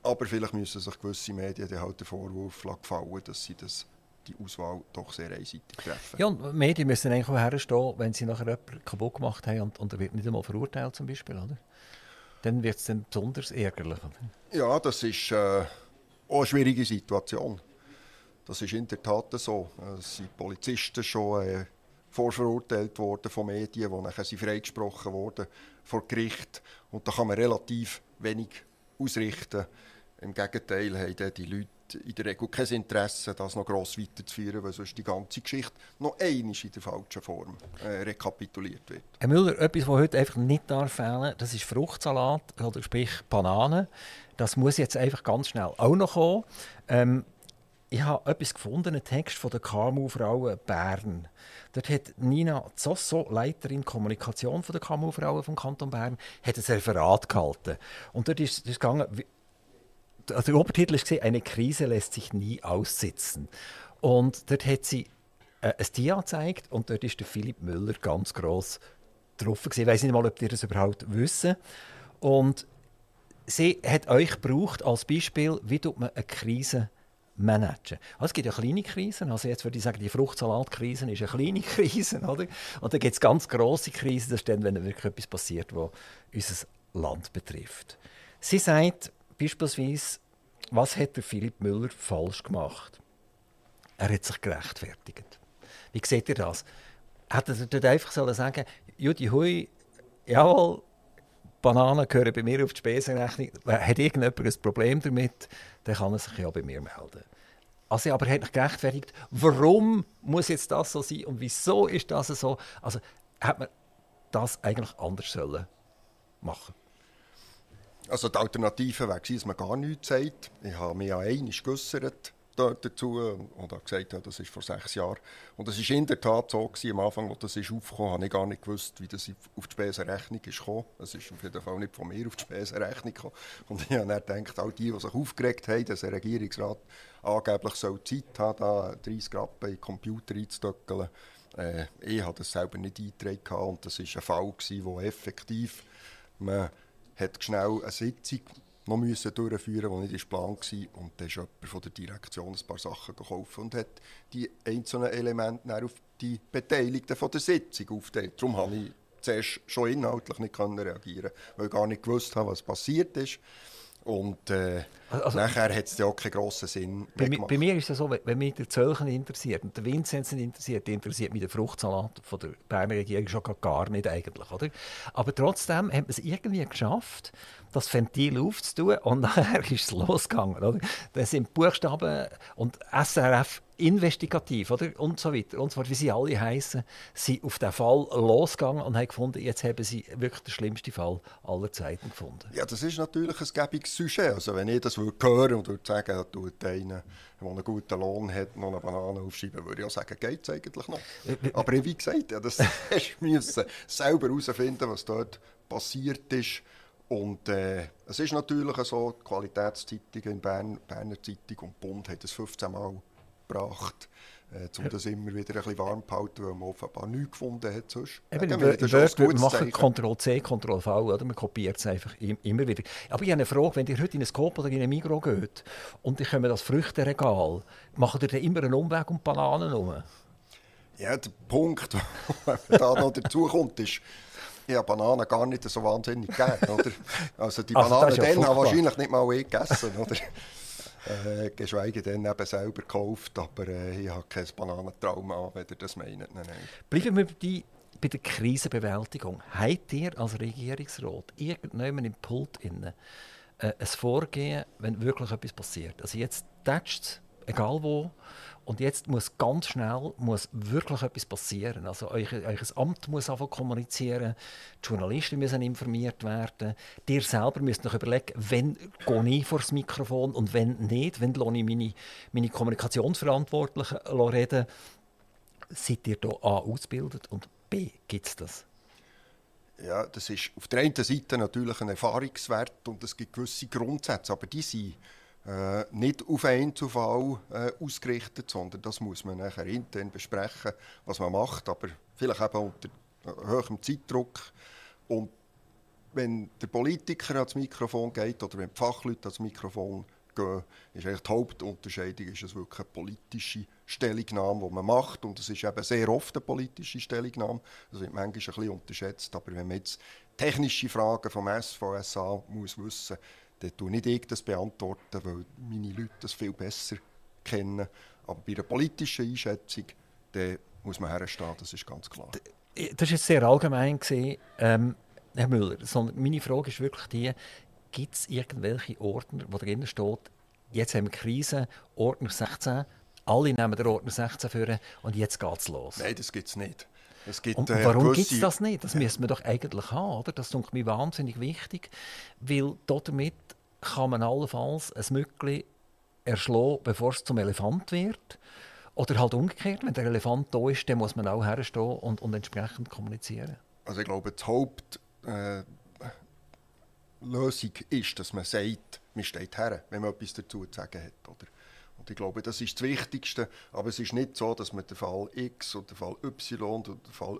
Aber vielleicht müssen sich gewisse Medien dann halt den Vorwurf gefallen, dass sie die Auswahl doch sehr einseitig treffen.
Ja, und Medien müssen eigentlich auch herstehen, wenn sie nachher jemanden kaputt gemacht haben und er wird nicht einmal verurteilt zum Beispiel, oder? Dann wird es dann besonders ärgerlich. Oder?
Ja, das ist auch eine schwierige Situation. Das ist in der Tat so. Es sind Polizisten schon vorverurteilt worden von Medien, die nachher freigesprochen wurden vor Gericht. Und da kann man relativ wenig ausrichten. Im Gegenteil haben die Leute in der Regel kein Interesse, das noch gross weiterzuführen, weil sonst die ganze Geschichte noch einmal in der falschen Form rekapituliert wird.
Herr Müller, etwas, was heute einfach nicht fehlen darf, das ist Fruchtsalat, oder sprich Bananen. Das muss jetzt einfach ganz schnell auch noch kommen. Ich habe etwas gefunden, einen Text von der KMU-Frauen Bern. Dort hat Nina Zosso, Leiterin Kommunikation von der KMU-Frauen vom Kanton Bern, hat ein Referat gehalten. Und dort ist es gegangen, also der Obertitel war «Eine Krise lässt sich nie aussitzen». Und dort hat sie ein Dia gezeigt und dort ist der Philipp Müller ganz gross drauf. Ich weiß nicht mal, ob ihr das überhaupt wissen. Und sie hat euch gebraucht als Beispiel, wie man eine Krise managen. Also es gibt ja kleine Krisen. Also jetzt würde ich sagen, die Fruchtsalatkrise ist eine kleine Krise. Oder? Und dann gibt es ganz grosse Krisen, das ist dann, wenn wirklich etwas passiert, was unser Land betrifft. Sie sagt beispielsweise, was hat der Philipp Müller falsch gemacht? Er hat sich gerechtfertigt. Wie seht ihr das? Hätte er dort einfach sagen, Judi Hui, jawohl, Bananen gehören bei mir auf die Spesenrechnung. Hat irgendjemand ein Problem damit, dann kann er sich ja bei mir melden. Also, aber er hat nicht gerechtfertigt, warum muss jetzt das so sein und wieso ist das so? Also hat man das eigentlich anders sollen machen.
Also die Alternative wäre gewesen, dass man gar nichts sagt. Ich habe mich ja einmal geäussert dazu und habe gesagt, ja, das ist vor 6 Jahren. Und es war in der Tat so gewesen, am Anfang, als das aufkam, habe ich gar nicht gewusst, wie das auf die Spesenrechnung ist gekommen. Es ist auf jeden Fall nicht von mir auf die Spesenrechnung gekommen. Und ich habe dann gedacht, all die sich aufgeregt haben, dass ein Regierungsrat angeblich Zeit haben soll, da 30 Rappen in den Computer einzudöckeln. Ich habe das selber nicht eingetragen und das war ein Fall, wo effektiv man hat schnell eine Sitzung noch durchführen, die nicht geplant war. Und dann ist jemand von der Direktion ein paar Sachen gekauft und hat die einzelnen Elemente auf die Beteiligten von der Sitzung aufgeteilt. Darum konnte ich zuerst schon inhaltlich nicht reagieren, weil ich gar nicht gewusst habe, was passiert ist. Und nachher hat es ja auch keinen grossen Sinn mehr gemacht. Bei
mir ist es so, wenn mich der Zölchen interessiert und der Vinzenz interessiert mich der Fruchtsalat von der Berner Regierung schon gar nicht eigentlich. Oder? Aber trotzdem hat man es irgendwie geschafft, das Ventil aufzutun und nachher ist es losgegangen. Oder? Das sind Buchstaben und SRF investigativ, oder? Und so weiter und so fort, wie sie alle heissen, sind auf den Fall losgegangen und haben gefunden, jetzt haben sie wirklich den schlimmsten Fall aller Zeiten gefunden.
Ja, das ist natürlich ein gäbiges Sujet. Also wenn ich das hören und würde sagen, da tut einer, der einen guten Lohn hat, noch eine Banane aufschreiben, würde ich auch sagen, geht es eigentlich noch. Aber wie gesagt, ja, das müssen selber herausfinden, was dort passiert ist. Und es ist natürlich so, die Qualitätszeitungen in Bern, Berner Zeitung und Bund haben das 15 Mal gebracht, um das immer wieder ein bisschen warm zu halten, weil man offenbar nichts gefunden hat sonst.
Eben, wir machen Ctrl-C, Ctrl-V, oder? Man kopiert es einfach immer wieder. Aber ich habe eine Frage, wenn ihr heute in einen Coop oder in einen Migros geht und ihr kommt das Früchteregal, macht ihr dann immer einen Umweg um Bananen herum?
Ja, der Punkt, der da noch dazu kommt, ist, ich habe Bananen gar nicht so wahnsinnig gern, oder? Also die Bananen dann habe ich wahrscheinlich nicht mal gegessen, oder? Geschweige denn eben selber gekauft, aber ich habe kein Bananentrauma, wenn ihr das meint. Nein.
Bleiben wir bei der Krisenbewältigung. Habt ihr als Regierungsrat irgendjemand im Pult ein Vorgehen, wenn wirklich etwas passiert? Also jetzt tätscht es, egal wo, und jetzt muss ganz schnell wirklich etwas passieren. Also euer Amt muss anfangen kommunizieren, die Journalisten müssen informiert werden, ihr selber müsst euch überlegen, wann gehe ich vor das Mikrofon und wenn nicht, wann lasse ich meine Kommunikationsverantwortlichen reden. Seid ihr hier A, ausgebildet und B, gibt es das?
Ja, das ist auf der einen Seite natürlich ein Erfahrungswert und es gibt gewisse Grundsätze, aber die sind nicht auf einen Einzelfall ausgerichtet, sondern das muss man nachher intern besprechen, was man macht, aber vielleicht eben unter hohem Zeitdruck. Und wenn der Politiker ans Mikrofon geht oder wenn die Fachleute ans Mikrofon gehen, ist eigentlich die Hauptunterscheidung, ist es wirklich eine politische Stellungnahme, die man macht. Und es ist eben sehr oft eine politische Stellungnahme. Das wird manchmal ein bisschen unterschätzt. Aber wenn man jetzt technische Fragen vom SVSA muss wissen, dann tue nicht ich das beantworten, weil meine Leute das viel besser kennen. Aber bei einer politischen Einschätzung dann muss man herstehen, das ist ganz klar.
Das war jetzt sehr allgemein, Herr Müller. Meine Frage ist wirklich die, gibt es irgendwelche Ordner, wo drinnen steht, jetzt haben wir Krise, Ordner 16, alle nehmen den Ordner 16 für und jetzt geht es los?
Nein, das gibt es nicht. Es gibt,
und warum gibt es das nicht? Das müssen wir doch eigentlich haben, oder? Das ist mir wahnsinnig wichtig, weil damit kann man allenfalls ein Mückli erschlagen, bevor es zum Elefant wird. Oder halt umgekehrt, wenn der Elefant da ist, dann muss man auch herstehen und entsprechend kommunizieren.
Also ich glaube, die Hauptlösung ist, dass man sagt, man steht her, wenn man etwas dazu zu sagen hat. Oder? Und ich glaube, das ist das Wichtigste. Aber es ist nicht so, dass man den Fall X und den Fall Y und den Fall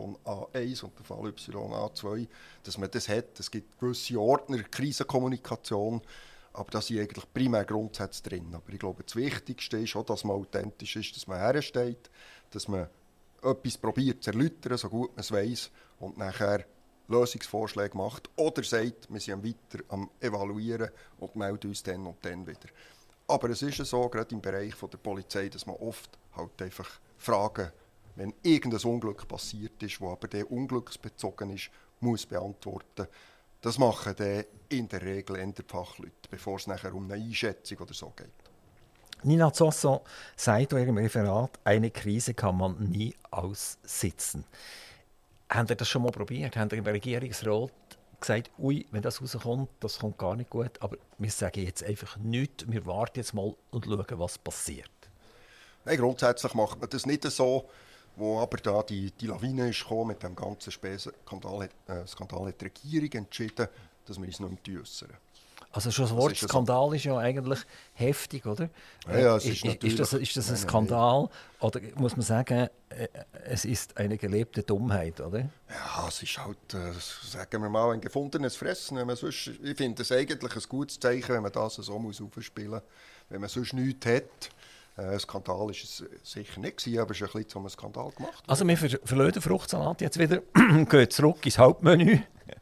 YA1 und den Fall YA2, dass man das hat. Es gibt gewisse Ordner, Krisenkommunikation, aber da sind eigentlich primär Grundsätze drin. Aber ich glaube, das Wichtigste ist auch, dass man authentisch ist, dass man hersteht, dass man etwas probiert zu erläutern, so gut man es weiss, und nachher Lösungsvorschläge macht oder sagt, wir sind weiter am Evaluieren und melden uns dann und dann wieder. Aber es ist so, gerade im Bereich der Polizei, dass man oft halt einfach Fragen, wenn irgendein Unglück passiert ist, das aber der unglücksbezogen ist, muss beantworten. Das machen dann in der Regel eher die Fachleute, bevor es nachher um eine Einschätzung oder so geht.
Nina Zosso sagt in ihrem Referat, eine Krise kann man nie aussitzen. Habt ihr das schon mal probiert? Habt ihr im Regierungsrat gesagt, ui, wenn das rauskommt, das kommt gar nicht gut, aber wir sagen jetzt einfach nichts, wir warten jetzt mal und schauen, was passiert?
Nein, grundsätzlich macht man das nicht so, wo aber da die Lawine ist gekommen, mit dem ganzen Skandal hat die Regierung entschieden, dass wir uns nicht mehr äußern.
Also schon das Wort Skandal ist ja eigentlich heftig, oder?
Ja, es
ist das ein Skandal? Oder muss man sagen, es ist eine gelebte Dummheit, oder?
Ja, es ist halt, sagen wir mal, ein gefundenes Fressen. Ich finde es eigentlich ein gutes Zeichen, wenn man das so aufspielen muss, wenn man sonst nichts hat. Ein Skandal war es sicher nicht, aber es ist ein bisschen zum Skandal gemacht.
Also wir verlassen den Fruchtsalat jetzt wieder, gehen zurück ins Hauptmenü.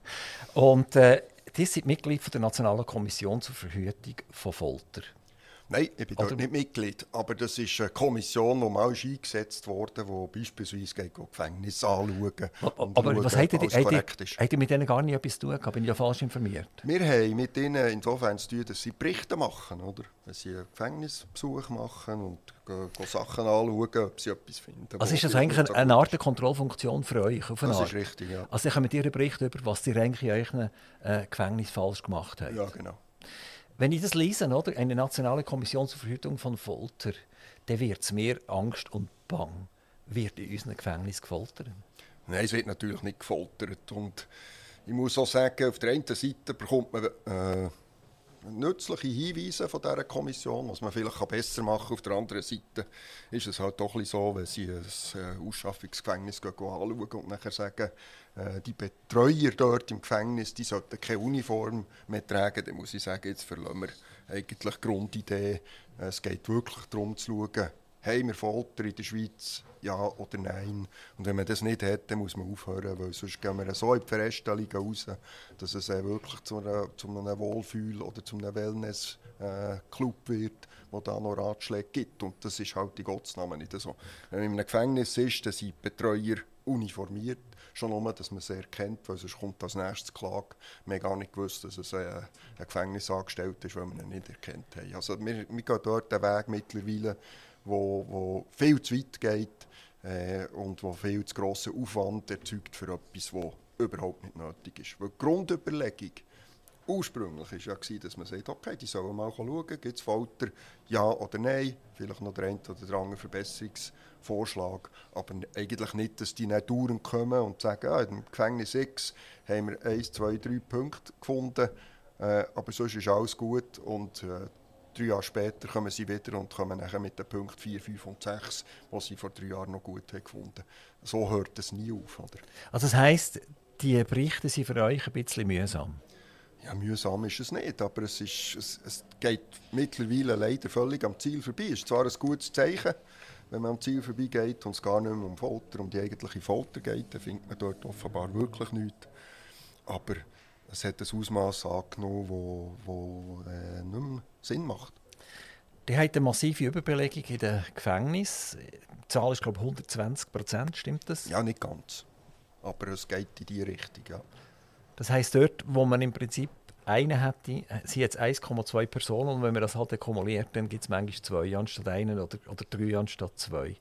Und die sind Mitglied der Nationalen Kommission zur Verhütung von Folter.
Nein, ich bin dort nicht Mitglied, aber das ist eine Kommission, die mal eingesetzt wurde, die beispielsweise Gefängnisse anschauen.
Aber was habt ihr mit denen gar nicht etwas zu tun? Bin ich ja falsch informiert?
Wir haben mit ihnen insofern zu tun, dass sie Berichte machen, oder? Wenn sie einen Gefängnisbesuch machen und gehen Sachen anschauen, ob sie etwas finden.
Also ist das eigentlich eine Art Kontrollfunktion für euch? Auf eine
das
Art?
Ist richtig, ja.
Also kommen ihr einen Bericht über, was ihr eigentlich in eurem Gefängnis falsch gemacht habt?
Ja, genau.
Wenn ich das lese, oder, eine nationale Kommission zur Verhütung von Folter, dann wird es mir Angst und Bang. Wird in unserem Gefängnis gefoltert?
Nein, es wird natürlich nicht gefoltert. Und ich muss auch sagen, auf der einen Seite bekommt man nützliche Hinweise von dieser Kommission, was man vielleicht besser machen kann. Auf der anderen Seite ist es halt doch so, wenn sie ein Ausschaffungsgefängnis anschauen und nachher sagen, die Betreuer dort im Gefängnis, die sollten keine Uniform mehr tragen, dann muss ich sagen, jetzt verlassen wir eigentlich die Grundidee. Es geht wirklich darum zu schauen, haben wir Folter in der Schweiz, ja oder nein. Und wenn man das nicht hat, dann muss man aufhören, weil sonst gehen wir so in die Verreststellung raus, dass es wirklich zu einem Wohlfühl- oder zu einem Wellness-Club wird, der da noch Ratschläge gibt. Und das ist halt in Gottes Namen nicht so. Wenn man in einem Gefängnis ist, dann sind die Betreuer uniformiert. Schon nur, dass man sie erkennt, weil sonst kommt als nächstes Klage. Wir haben gar nicht gewusst, dass es ein Gefängnisangestellter ist, weil wir ihn nicht erkannt haben. Also wir gehen dort den Weg mittlerweile, wo viel zu weit geht und wo viel zu grossen Aufwand erzeugt für etwas, das überhaupt nicht nötig ist. Weil die Grundüberlegung ursprünglich war ja, dass man sagt, okay, die sollen mal schauen, gibt es Folter, ja oder nein, vielleicht noch der eine oder der andere Verbesserungsvorschlag, aber eigentlich nicht, dass die nicht dauernd kommen und sagen, im Gefängnis X haben wir 1, 2, 3 Punkte gefunden, aber sonst ist alles gut und 3 Jahre später kommen sie wieder und kommen nachher mit den Punkten 4, 5 und 6, die sie vor 3 Jahren noch gut haben gefunden. So hört es nie auf. Oder?
Also das heisst, die Berichte sind für euch ein bisschen mühsam.
Ja, mühsam ist es nicht, aber es geht mittlerweile leider völlig am Ziel vorbei. Es ist zwar ein gutes Zeichen, wenn man am Ziel vorbeigeht und es gar nicht mehr um Folter, um die eigentliche Folter geht, dann findet man dort offenbar wirklich nichts. Aber es hat ein Ausmaß angenommen, das nicht mehr Sinn macht.
Die hat eine massive Überbelegung in den Gefängnissen. Die Zahl ist, glaube ich, 120%, stimmt das?
Ja, nicht ganz. Aber es geht in diese Richtung, ja.
Das heisst, dort, wo man im Prinzip einen hätte, sind jetzt 1,2 Personen. Und wenn man das halt kumuliert, dann gibt es manchmal 2 anstatt einen oder 3 anstatt 2.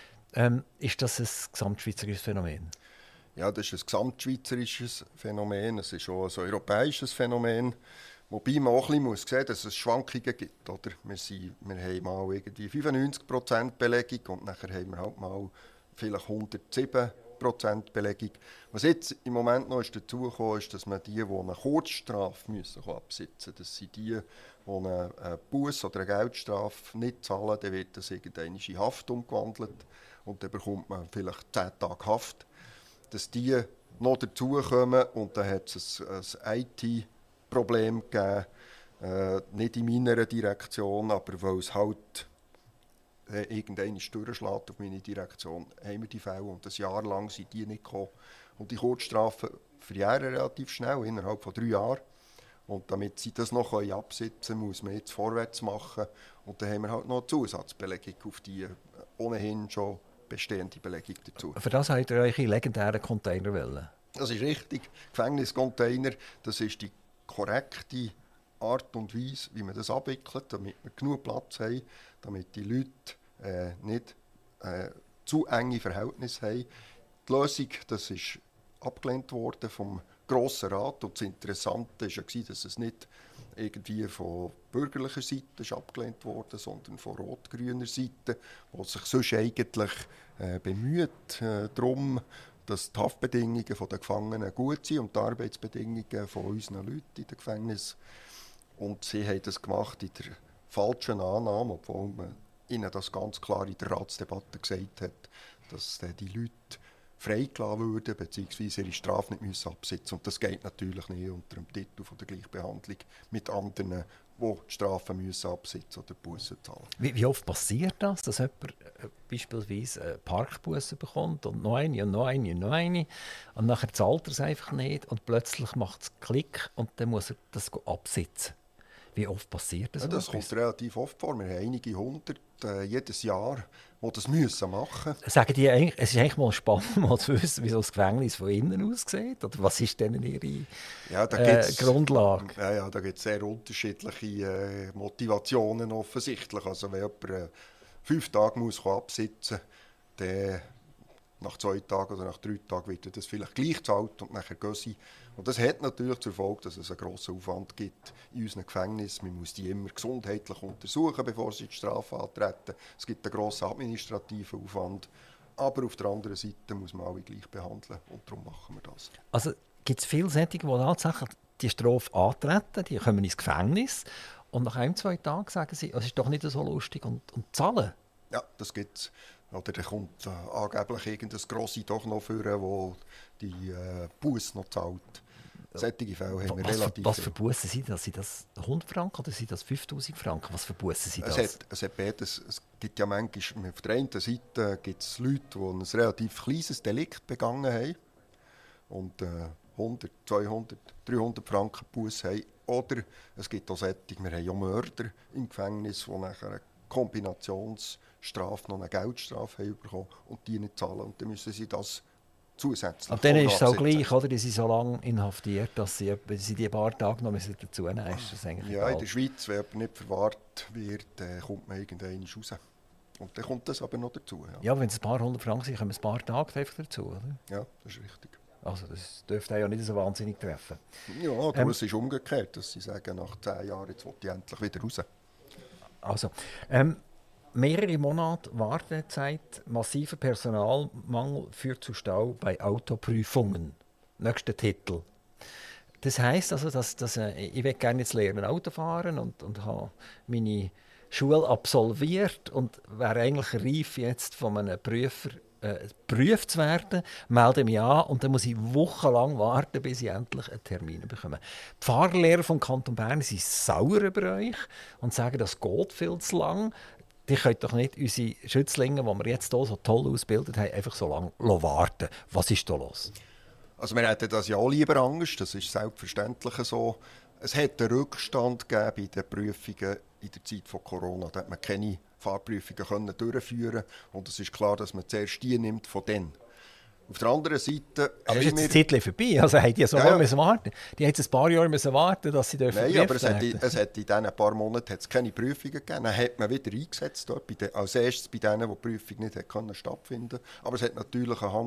Ist das ein gesamtschweizerisches Phänomen?
Ja, das ist ein gesamtschweizerisches Phänomen. Es ist auch ein europäisches Phänomen. Wobei man auch ein bisschen sehen muss, dass es Schwankungen gibt. Oder? Wir haben mal irgendwie 95% Belegung und nachher haben wir halt mal vielleicht 107% Belegung. Was jetzt im Moment noch dazugekommen ist, dass man die eine Kurzstrafe absitzen müssen. Das sind die eine Busse oder eine Geldstrafe nicht zahlen, dann wird das irgendwann in Haft umgewandelt und dann bekommt man vielleicht 10 Tage Haft. Dass die noch dazukommen und dann hat es ein IT-Problem gegeben, nicht in meiner Direktion, aber weil es halt irgendwann durchschlägt auf meine Direktion, haben wir die Fälle und ein Jahr lang sind die nicht gekommen. Und die Kurzstrafen verjähren relativ schnell, innerhalb von 3 Jahren. Und damit sie das noch absitzen können, muss man jetzt vorwärts machen. Und dann haben wir halt noch eine Zusatzbelegung auf die ohnehin schon bestehende Belegung dazu.
Für das habt ihr eure legendären Containerwellen.
Das ist richtig. Gefängniscontainer, das ist die korrekte Art und Weise, wie man das abwickelt, damit wir genug Platz haben, damit die Leute nicht zu enge Verhältnisse haben. Die Lösung, das ist abgelehnt worden vom Grossen Rat. Und das Interessante war, dass es nicht irgendwie von bürgerlicher Seite ist abgelehnt wurde, sondern von rot-grüner Seite, die sich sonst eigentlich bemüht darum, dass die Haftbedingungen der Gefangenen gut sind und die Arbeitsbedingungen von unseren Leuten in den Gefängnissen. Und sie haben das gemacht in der falschen Annahme, obwohl man ihnen das ganz klar in der Ratsdebatte gesagt hat, dass die Leute freigelassen würden, beziehungsweise ihre Strafe nicht absitzen müssen. Und das geht natürlich nicht unter dem Titel von der Gleichbehandlung mit anderen, die die Strafen müssen absitzen oder Bussen zahlen.
Wie oft passiert das, dass jemand beispielsweise eine Parkbusse bekommt und noch eine und noch eine und noch eine und nachher zahlt er es einfach nicht und plötzlich macht es Klick und dann muss er das absitzen? Wie oft passiert das?
Ja, das kommt relativ oft vor. Wir haben einige 100 jedes Jahr, die das müssen machen.
Sagen die eigentlich, es ist eigentlich mal spannend, mal zu wissen, wie so das Gefängnis von innen aussieht? Oder was ist denn ihre Grundlage?
Ja, da gibt es sehr unterschiedliche Motivationen offensichtlich. Also wenn jemand 5 Tage muss absitzen muss, dann nach 2 Tagen oder nach 3 Tagen wird er das vielleicht gleich gezahlt und nachher gehen sie. Und das hat natürlich zur Folge, dass es einen grossen Aufwand gibt in unseren Gefängnissen. Man muss die immer gesundheitlich untersuchen, bevor sie die Strafe antreten. Es gibt einen grossen administrativen Aufwand. Aber auf der anderen Seite muss man alle gleich behandeln und darum machen wir das.
Also gibt es viele Sättige, die tatsächlich die Strafe antreten, die kommen ins Gefängnis und nach 1-2 Tagen sagen sie, es ist doch nicht so lustig und zahlen?
Ja, das gibt es. Oder dann kommt angeblich irgendein Grossi doch noch führen, wo die Busse noch zahlt. Solche Fälle haben wir relativ
Was für Bussen sind das? Sind das 100 Franken oder sind das 5000 Franken? Was für Bussen sind das?
Es hat beides. Es gibt ja manchmal, auf der einen Seite gibt es Leute, die ein relativ kleines Delikt begangen haben und 100, 200, 300 Franken Busse haben. Oder es gibt auch solche, wir haben ja Mörder im Gefängnis, die nachher eine Kombinationsstrafe, noch eine Geldstrafe haben bekommen und die nicht zahlen. Und dann müssen sie das zusätzlich.
Aber dann ist es auch gleich, oder? Die sind so lange inhaftiert, dass sie die paar Tage noch dazu nehmen müssen.
Ja, in der Schweiz, wenn jemand nicht verwahrt wird, kommt man irgendwann raus. Und dann kommt das aber noch dazu.
Ja, wenn es ein paar 100 Franken sind, kommen ein paar Tage einfach dazu, oder?
Ja, das ist richtig.
Also das dürfte ja nicht so wahnsinnig treffen.
Ja, es ist umgekehrt, dass sie sagen, nach 10 Jahren, jetzt will ich endlich wieder raus.
Also, mehrere Monate Wartezeit, massiver Personalmangel führt zu Stau bei Autoprüfungen. Nächster Titel. Das heisst also, dass ich will gerne jetzt lernen Auto fahren und habe meine Schule absolviert und wäre eigentlich reif jetzt von einem Prüfer geprüft zu werden, melde mich an und dann muss ich wochenlang warten, bis ich endlich einen Termin bekomme. Die Fahrlehrer vom Kanton Bern sind sauer über euch und sagen, das geht viel zu lang. Die können doch nicht unsere Schützlinge, die wir jetzt hier so toll ausgebildet haben, einfach so lange warten. Was ist da los?
Also wir hätten das ja auch lieber anders, das ist selbstverständlich so. Es hat einen Rückstand gegeben bei den Prüfungen in der Zeit von Corona. Da hat man keine Fahrprüfungen durchführen und es ist klar, dass man zuerst die nimmt von denen. Auf der anderen Seite...
Aber ist jetzt die Zeit vorbei? Also haben die so lange müssen warten? Die haben jetzt ein paar Jahre müssen warten, dass sie dürfen.
Nein, aber es hat in diesen paar Monaten keine Prüfungen gegeben. Dann hat man wieder eingesetzt, dort als erstes bei denen, wo die Prüfung nicht stattfinden konnte. Aber es hat natürlich einen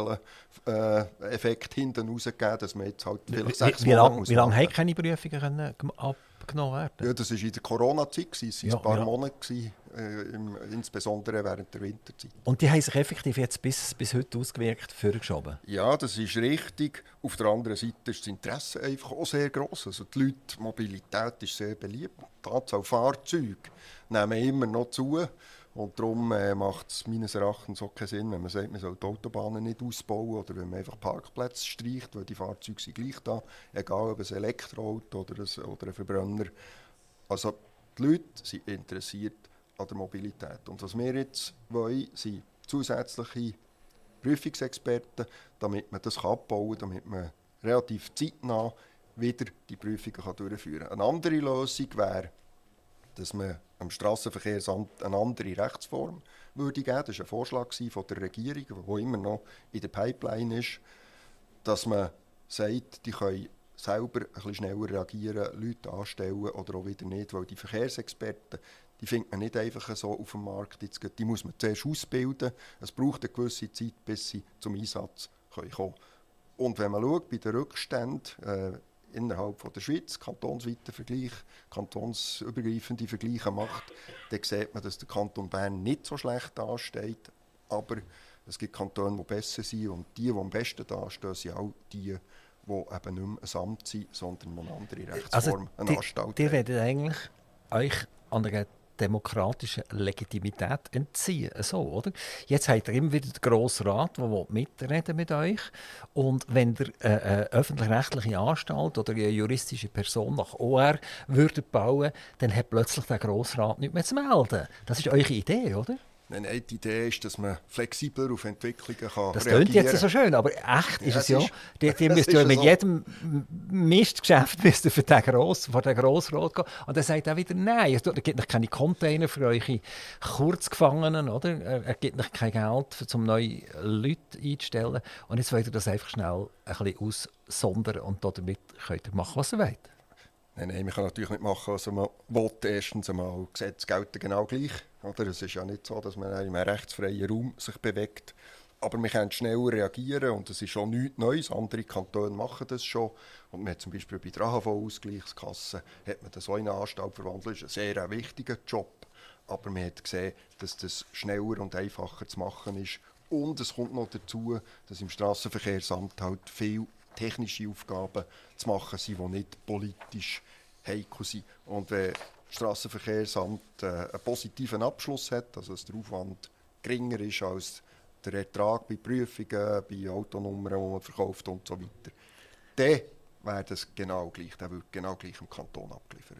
Handorgel-Effekt hinten rausgegeben, dass man jetzt halt vielleicht 6 Monate muss.
Wie lange haben keine Prüfungen abgenommen werden?
Ja, das war in der Corona-Zeit, es waren ein paar Monate, insbesondere während der Winterzeit.
Und die haben sich effektiv jetzt bis heute ausgewirkt vorgeschoben?
Ja, das ist richtig. Auf der anderen Seite ist das Interesse einfach auch sehr gross. Also die Leute, die Mobilität ist sehr beliebt. Die Anzahl Fahrzeuge nehmen immer noch zu. Und darum macht es meines Erachtens auch keinen Sinn, wenn man sagt, man soll die Autobahnen nicht ausbauen oder wenn man einfach Parkplätze streicht, weil die Fahrzeuge sind gleich da, egal ob ein Elektroauto oder ein Verbrenner. Also die Leute sind interessiert an der Mobilität. Und was wir jetzt wollen, sind zusätzliche Prüfungsexperten, damit man das abbauen kann, damit man relativ zeitnah wieder die Prüfungen durchführen kann. Eine andere Lösung wäre, dass man am Strassenverkehrsamt eine andere Rechtsform würde geben. Das war ein Vorschlag von der Regierung, der immer noch in der Pipeline ist, dass man sagt, die können selber ein bisschen schneller reagieren, Leute anstellen oder auch wieder nicht, weil die Verkehrsexperten, die findet man nicht einfach so auf dem Markt. Die muss man zuerst ausbilden. Es braucht eine gewisse Zeit, bis sie zum Einsatz kommen können. Und wenn man schaut, bei den Rückständen innerhalb der Schweiz, kantonsweiten Vergleich, kantonsübergreifende Vergleiche macht, dann sieht man, dass der Kanton Bern nicht so schlecht dasteht. Aber es gibt Kantone, die besser sind. Und die am besten dastehen, sind auch die eben nicht mehr ein Amt sind, sondern eine andere Rechtsform, eine Anstalt.
Die werden eigentlich euch an einer demokratischen Legitimität entziehen. So, oder? Jetzt habt ihr immer wieder den Grossen Rat, der mitreden mit euch. Und wenn ihr eine öffentlich-rechtliche Anstalt oder eine juristische Person nach OR würdet bauen, dann hat plötzlich der Grosse Rat nichts mehr zu melden. Das ist eure Idee, oder?
Nein, die Idee ist, dass man flexibler auf Entwicklungen reagieren kann.
Das klingt jetzt so schön, aber echt ist es ja. Die müsst ja mit jedem Mistgeschäft vor den Grossrat gehen. Und dann sagt er wieder nein. Es gibt noch keine Container für eure Kurzgefangenen, oder? Er gibt noch kein Geld, um neue Leute einzustellen. Und jetzt wollt ihr das einfach schnell ein bisschen aussondern und damit könnt ihr machen, was ihr wollt.
Nein, man kann natürlich nicht machen, was man will. Erstens einmal, Gesetze gelten genau gleich. Oder? Es ist ja nicht so, dass man in einem rechtsfreien Raum sich bewegt. Aber man kann schneller reagieren und es ist schon nichts Neues. Andere Kantone machen das schon. Und man hat zum Beispiel bei der AHV-Ausgleichskasse hat man das so in eine Anstalt verwandelt. Das ist ein sehr wichtiger Job. Aber man hat gesehen, dass das schneller und einfacher zu machen ist. Und es kommt noch dazu, dass im Strassenverkehrsamt halt viel technische Aufgaben zu machen sind, die nicht politisch heikel sind. Und wenn das Strassenverkehrsamt einen positiven Abschluss hat, also dass der Aufwand geringer ist als der Ertrag bei Prüfungen, bei Autonummern, die man verkauft und so weiter, dann wäre das genau gleich. Der wird genau gleich im Kanton abgeliefert.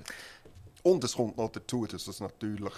Und es kommt noch dazu, dass es natürlich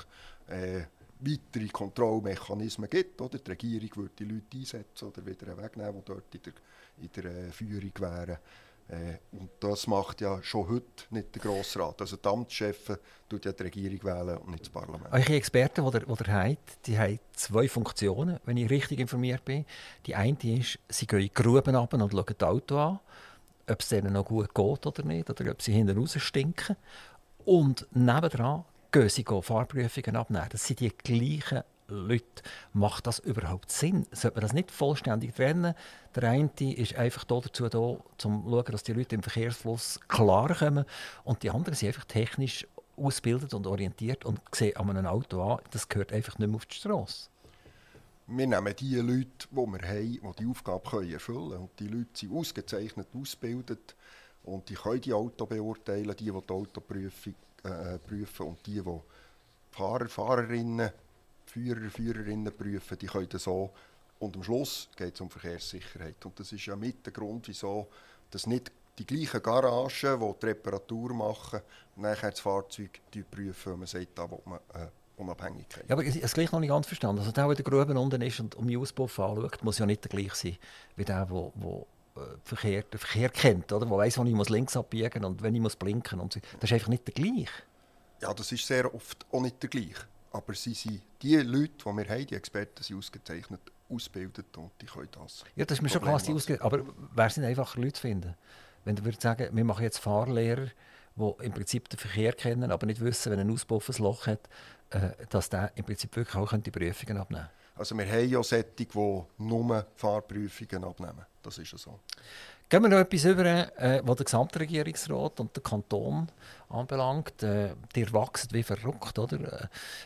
weitere Kontrollmechanismen gibt. Oder? Die Regierung würde die Leute einsetzen oder wieder wegnehmen, die dort in der Führung wären. Und das macht ja schon heute nicht der Grosse Rat. Also die Amtschefe wählen ja die Regierung wählen und nicht das Parlament.
Eure Experten, die ihr habt, die haben 2 Funktionen, wenn ich richtig informiert bin. Die eine ist, sie gehen in die Gruben runter und schauen das Auto an, ob es denen noch gut geht oder nicht, oder ob sie hinten raus stinken. Und nebendran gehen sie Fahrprüfungen abnehmen. Das sind die gleichen Leute. Macht das überhaupt Sinn? Sollte man das nicht vollständig trennen? Der eine ist einfach dazu da, um zu schauen, dass die Leute im Verkehrsfluss klar kommen. Und die anderen sind einfach technisch ausgebildet und orientiert und sehen an einem Auto an, das gehört einfach nicht mehr auf die Strasse.
Wir nehmen die Leute, die wir haben, die Aufgabe erfüllen können. Und die Leute sind ausgezeichnet ausgebildet und die können die Auto beurteilen, die Autoprüfung prüfen und die Fahrer, Fahrerinnen, Führer, Führerinnen prüfen, die können so Und am Schluss geht es um Verkehrssicherheit. Und das ist ja mit der Grund, wieso dass nicht die gleichen Garagen, die die Reparatur machen, nachher das Fahrzeug prüfen, wenn man sagt, da will man Unabhängigkeit.
Ja, aber ich habe es gleich noch nicht ganz verstanden. Also der in der Grube unten ist und um den Auspuff anschaut, muss ja nicht der gleiche sein wie der den Verkehr kennt, oder? Der weiss, wo ich links abbiegen muss und wenn ich blinken muss. Das ist einfach nicht der gleiche.
Ja, das ist sehr oft auch nicht der gleiche. Aber sie sind die Leute, die wir haben, die Experten, sind ausgezeichnet, ausgebildet und die können das.
Ja, das ist mir schon klar, aber wäre es nicht einfacher, Leute zu finden? Wenn du würdest sagen, wir machen jetzt Fahrlehrer, die im Prinzip den Verkehr kennen, aber nicht wissen, wenn ein Auspuff ein Loch hat, dass der im Prinzip wirklich auch die Prüfungen abnehmen könnte.
Also wir haben ja solche, die nur Fahrprüfungen abnehmen. Das ist ja so.
Gehen wir noch etwas über, was der Gesamtregierungsrat und der Kanton anbelangt. Die wachsen wie verrückt, oder?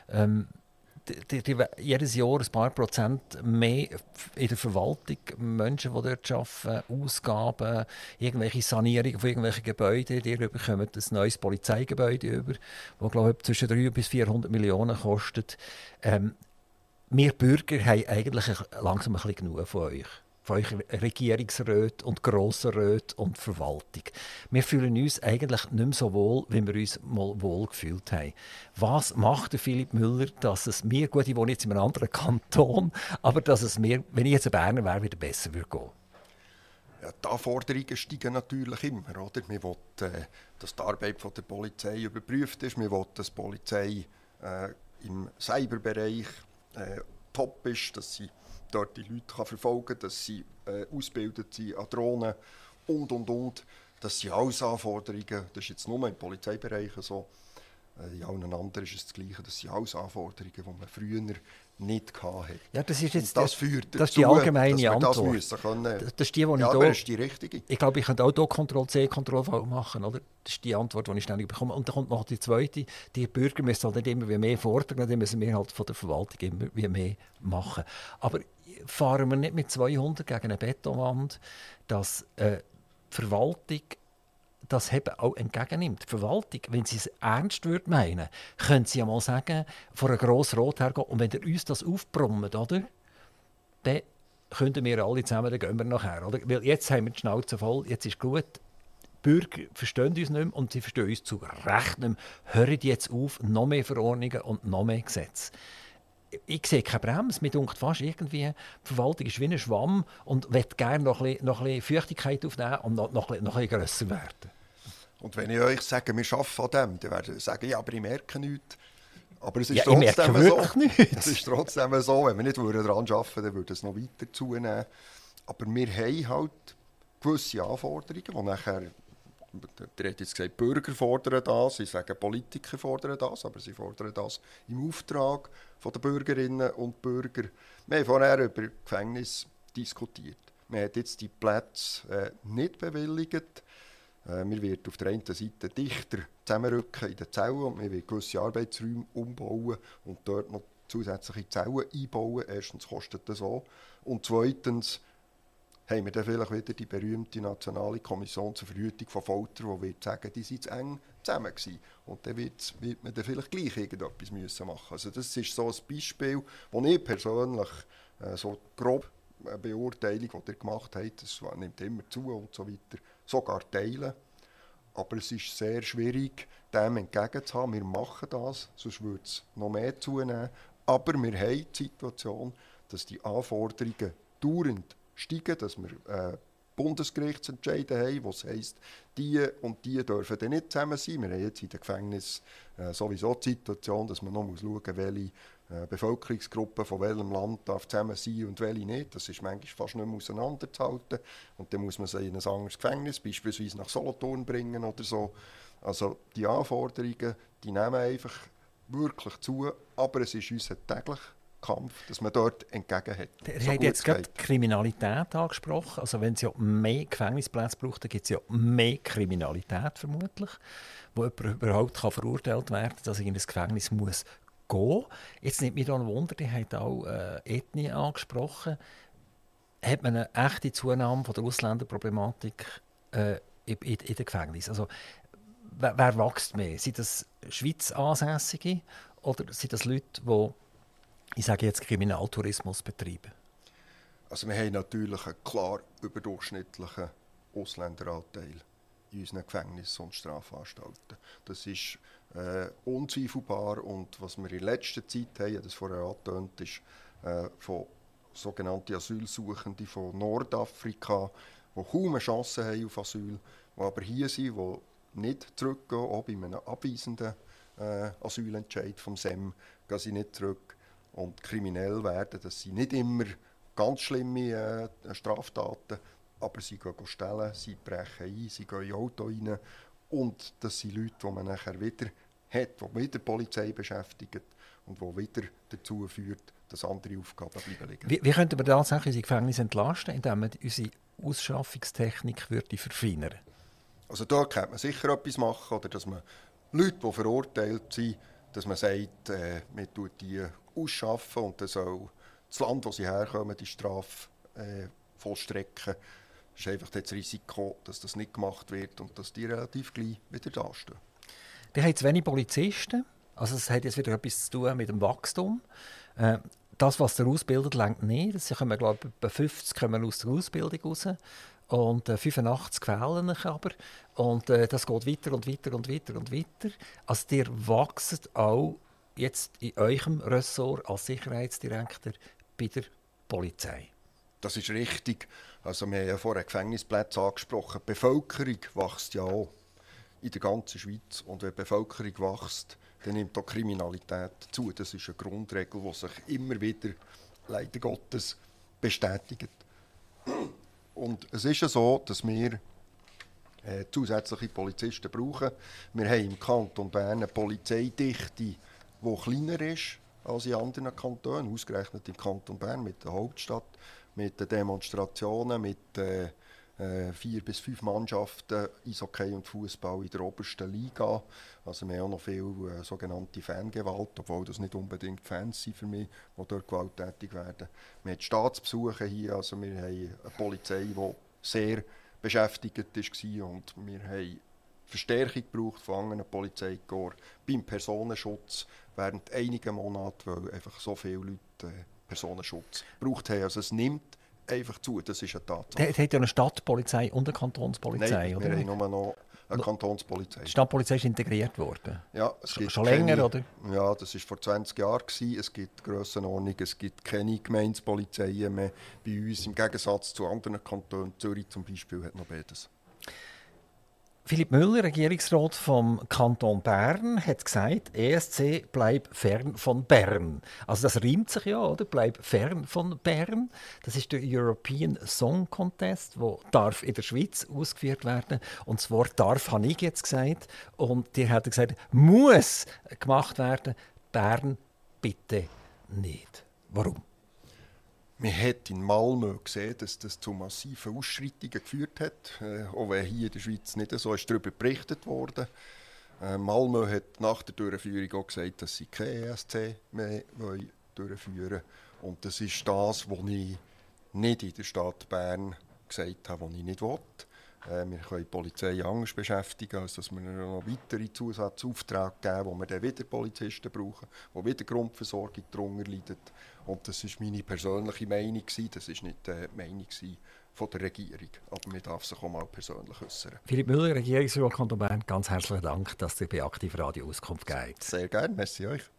Jedes Jahr ein paar Prozent mehr in der Verwaltung, Menschen, die dort arbeiten, Ausgaben, irgendwelche Sanierungen von irgendwelchen Gebäuden. Die bekommen ein neues Polizeigebäude über, das glaube ich, zwischen 300 bis 400 Millionen kostet. Wir Bürger haben eigentlich langsam ein bisschen genug von euch Regierungsräten und Grossräten und Verwaltung. Wir fühlen uns eigentlich nicht mehr so wohl, wie wir uns mal wohl gefühlt haben. Was macht der Philipp Müller, dass es mir, gut, ich wohne jetzt in einem anderen Kanton, aber dass es mir, wenn ich jetzt ein Berner wäre, wieder besser würde gehen?
Ja, die Anforderungen steigen natürlich immer. Oder? Man will, dass die Arbeit der Polizei überprüft ist. Man will, dass die Polizei im Cyberbereich top ist, dass sie dort die Leute verfolgen kann, dass sie ausgebildet sind an Drohnen und. Das sind alles Anforderungen, das ist jetzt nur im Polizeibereich so, in allen anderen ist es das Gleiche, das sind alles Anforderungen, die man früher nicht hatte.
Ja, das ist jetzt
das führt dazu,
das ist die allgemeine Antwort.
Das
ist die,
ja, aber das ist die richtige.
Ich glaube, ich könnte auch hier Ctrl-C, Ctrl-V machen. Oder? Das ist die Antwort, die ich ständig bekomme. Und dann kommt noch die zweite. Die Bürger müssen halt nicht immer mehr fordern, dann müssen wir halt von der Verwaltung immer mehr machen. Aber fahren wir nicht mit 200 gegen eine Betonwand, dass die Verwaltung das eben auch entgegennimmt. Die Verwaltung, wenn sie es ernst würde meinen, könnte sie ja mal sagen, vor einem grossen Rot hergehen, und wenn ihr uns das aufbrummt, oder, dann könnten wir alle zusammen, dann gehen wir nachher. Oder? Weil jetzt haben wir die Schnauze voll, jetzt ist gut. Die Bürger verstehen uns nicht mehr und sie verstehen uns zu Recht nicht mehr. Hören jetzt auf, noch mehr Verordnungen und noch mehr Gesetze. Ich sehe keine Bremse. Mir denkt fast irgendwie, die Verwaltung ist wie ein Schwamm und will gerne noch ein bisschen Feuchtigkeit aufnehmen und noch ein bisschen grösser werden.
Und wenn ich euch sage, wir arbeiten an dem, dann werden sie sagen, ja, aber ich merke nichts. Aber es ist
trotzdem
so.
Nichts.
Es ist trotzdem so, wenn wir nicht daran arbeiten würden, dann würde es noch weiter zunehmen. Aber wir haben halt gewisse Anforderungen, die nachher, der hat jetzt gesagt, Bürger fordern das, sie sagen, Politiker fordern das, aber sie fordern das im Auftrag der Bürgerinnen und Bürger. Wir haben vorher über Gefängnis diskutiert. Man hat jetzt die Plätze nicht bewilligt. Wir werden auf der einen Seite dichter zusammenrücken in den Zellen und wir werden gewisse Arbeitsräume umbauen und dort noch zusätzliche Zellen einbauen. Erstens kostet das so. Und zweitens haben wir dann vielleicht wieder die berühmte Nationale Kommission zur Verhütung von Folter, die wird sagen, die sind zu eng zusammen gewesen. Und dann wird man dann vielleicht gleich irgendetwas müssen machen. Also das ist so ein Beispiel, wo ich persönlich so grob eine Beurteilung, die ihr gemacht habt, das nimmt immer zu und so weiter, sogar teilen. Aber es ist sehr schwierig, dem entgegenzuhaben. Wir machen das, sonst würde es noch mehr zunehmen. Aber wir haben die Situation, dass die Anforderungen dauernd steigen, dass wir Bundesgerichtsentscheide haben, was heisst, die und die dürfen dann nicht zusammen sein. Wir haben jetzt in den Gefängnissen sowieso die Situation, dass man noch schauen muss, welche Bevölkerungsgruppen von welchem Land darf zusammen sein und welche nicht. Das ist manchmal fast nicht mehr auseinanderzuhalten. Und dann muss man sie in ein anderes Gefängnis, beispielsweise nach Solothurn bringen oder so. Also die Anforderungen, die nehmen einfach wirklich zu, aber es ist unser täglicher Kampf, dass man dort entgegen hat.
Ihr habt jetzt gerade Kriminalität angesprochen. Also wenn es ja mehr Gefängnisplätze braucht, dann gibt es ja mehr Kriminalität vermutlich, wo jemand überhaupt verurteilt werden kann, dass er in ein Gefängnis muss gehen. Jetzt nimmt mich da ein Wunder, die haben auch Ethnie angesprochen. Hat man eine echte Zunahme von der Ausländerproblematik in den Gefängnissen? Also, wer wächst mehr? Sind das Schweiz-Ansässige oder sind das Leute, die, ich sage jetzt, Kriminaltourismus betreiben?
Also wir haben natürlich einen klar überdurchschnittlichen Ausländeranteil in unseren Gefängnissen und Strafanstalten. Das ist unzweifelbar. Und was wir in letzter Zeit haben, ich habe das vorher angetönt, ist von sogenannten Asylsuchenden von Nordafrika, die kaum eine Chance haben auf Asyl, die aber hier sind, die nicht zurückgehen, auch bei einem abweisenden Asylentscheid vom SEM gehen sie nicht zurück und kriminell werden. Das sind nicht immer ganz schlimme Straftaten, aber sie gehen stehlen, sie brechen ein, sie gehen in Auto rein und das sind Leute, die man nachher wieder hat, die wieder die Polizei beschäftigen und die wieder dazu führt, dass andere Aufgaben bleiben liegen.
Wie könnten wir tatsächlich unsere Gefängnisse entlasten, indem man unsere Ausschaffungstechnik verfeinern würde?
Also da könnte man sicher etwas machen, oder dass man Leute, die verurteilt sind, dass man sagt, man tut die ausschaffen und dann soll das Land, wo sie herkommen, die Strafe vollstrecken. Es ist einfach das Risiko, dass das nicht gemacht wird und dass die relativ gleich wieder dastehen.
Die haben zu wenig Polizisten. Also es hat jetzt wieder etwas zu tun mit dem Wachstum. Das, was der ausbildet, reicht nicht. Es kommen, glaube ich, etwa 50 kommen aus der Ausbildung raus. Und 85 fehlen aber. Und das geht weiter und weiter und weiter und weiter. Also ihr wächst auch jetzt in eurem Ressort als Sicherheitsdirektor bei der Polizei.
Das ist richtig. Also wir haben ja vorher Gefängnisplätze angesprochen. Die Bevölkerung wächst ja auch in der ganzen Schweiz. Und wenn die Bevölkerung wächst, dann nimmt auch Kriminalität zu. Das ist eine Grundregel, die sich immer wieder, leider Gottes, bestätigt. Und es ist ja so, dass wir zusätzliche Polizisten brauchen. Wir haben im Kanton Bern eine Polizeidichte, die kleiner ist als in anderen Kantonen, ausgerechnet im Kanton Bern mit der Hauptstadt, mit den Demonstrationen, mit 4 bis 5 Mannschaften, Eishockey und Fußball in der obersten Liga. Also wir haben auch noch viel sogenannte Fangewalt, obwohl das nicht unbedingt Fans sind für mich, die dort gewalttätig werden. Wir haben Staatsbesuche hier, also wir haben eine Polizei, die sehr beschäftigt war und wir haben Verstärkung gebraucht von anderen Polizeikorps beim Personenschutz während einiger Monate, weil einfach so viele Leute Personenschutz gebraucht haben. Also es nimmt einfach zu, das ist eine Tatsache.
Es hat ja eine Stadtpolizei und eine Kantonspolizei,
Nein,
oder?
wir haben nur noch eine Kantonspolizei.
Die Stadtpolizei ist integriert worden?
Ja, es gibt
schon länger, oder?
Ja, das war vor 20 Jahren. Es gibt Grössenordnung, es gibt keine Gemeindepolizeien mehr bei uns, im Gegensatz zu anderen Kantonen. Zürich zum Beispiel hat noch beides.
Philipp Müller, Regierungsrat vom Kanton Bern, hat gesagt, ESC bleibt fern von Bern. Also das reimt sich ja, oder? Bleibt fern von Bern. Das ist der European Song Contest, der darf in der Schweiz ausgeführt werden. Und das Wort «darf» habe ich jetzt gesagt. Und die hat gesagt, muss gemacht werden. Bern bitte nicht. Warum?
Man hat in Malmö gesehen, dass das zu massiven Ausschreitungen geführt hat, auch wenn hier in der Schweiz nicht so ist darüber berichtet wurde. Malmö hat nach der Durchführung auch gesagt, dass sie kein ESC mehr durchführen wollen. Und das ist das, was ich nicht in der Stadt Bern gesagt habe, was ich nicht will. Wir können die Polizei anders beschäftigen, als dass wir noch weitere Zusatzaufträge geben, wo wir dann wieder Polizisten brauchen, wo wieder Grundversorgung darunter leidet. Und das war meine persönliche Meinung, das war nicht die Meinung von der Regierung. Aber man darf sich auch mal persönlich äußern.
Philipp Müller, Regierungsrat Kanton Bern, ganz herzlichen Dank, dass ihr bei Aktiv Radio Auskunft gebt.
Sehr gerne, merci euch.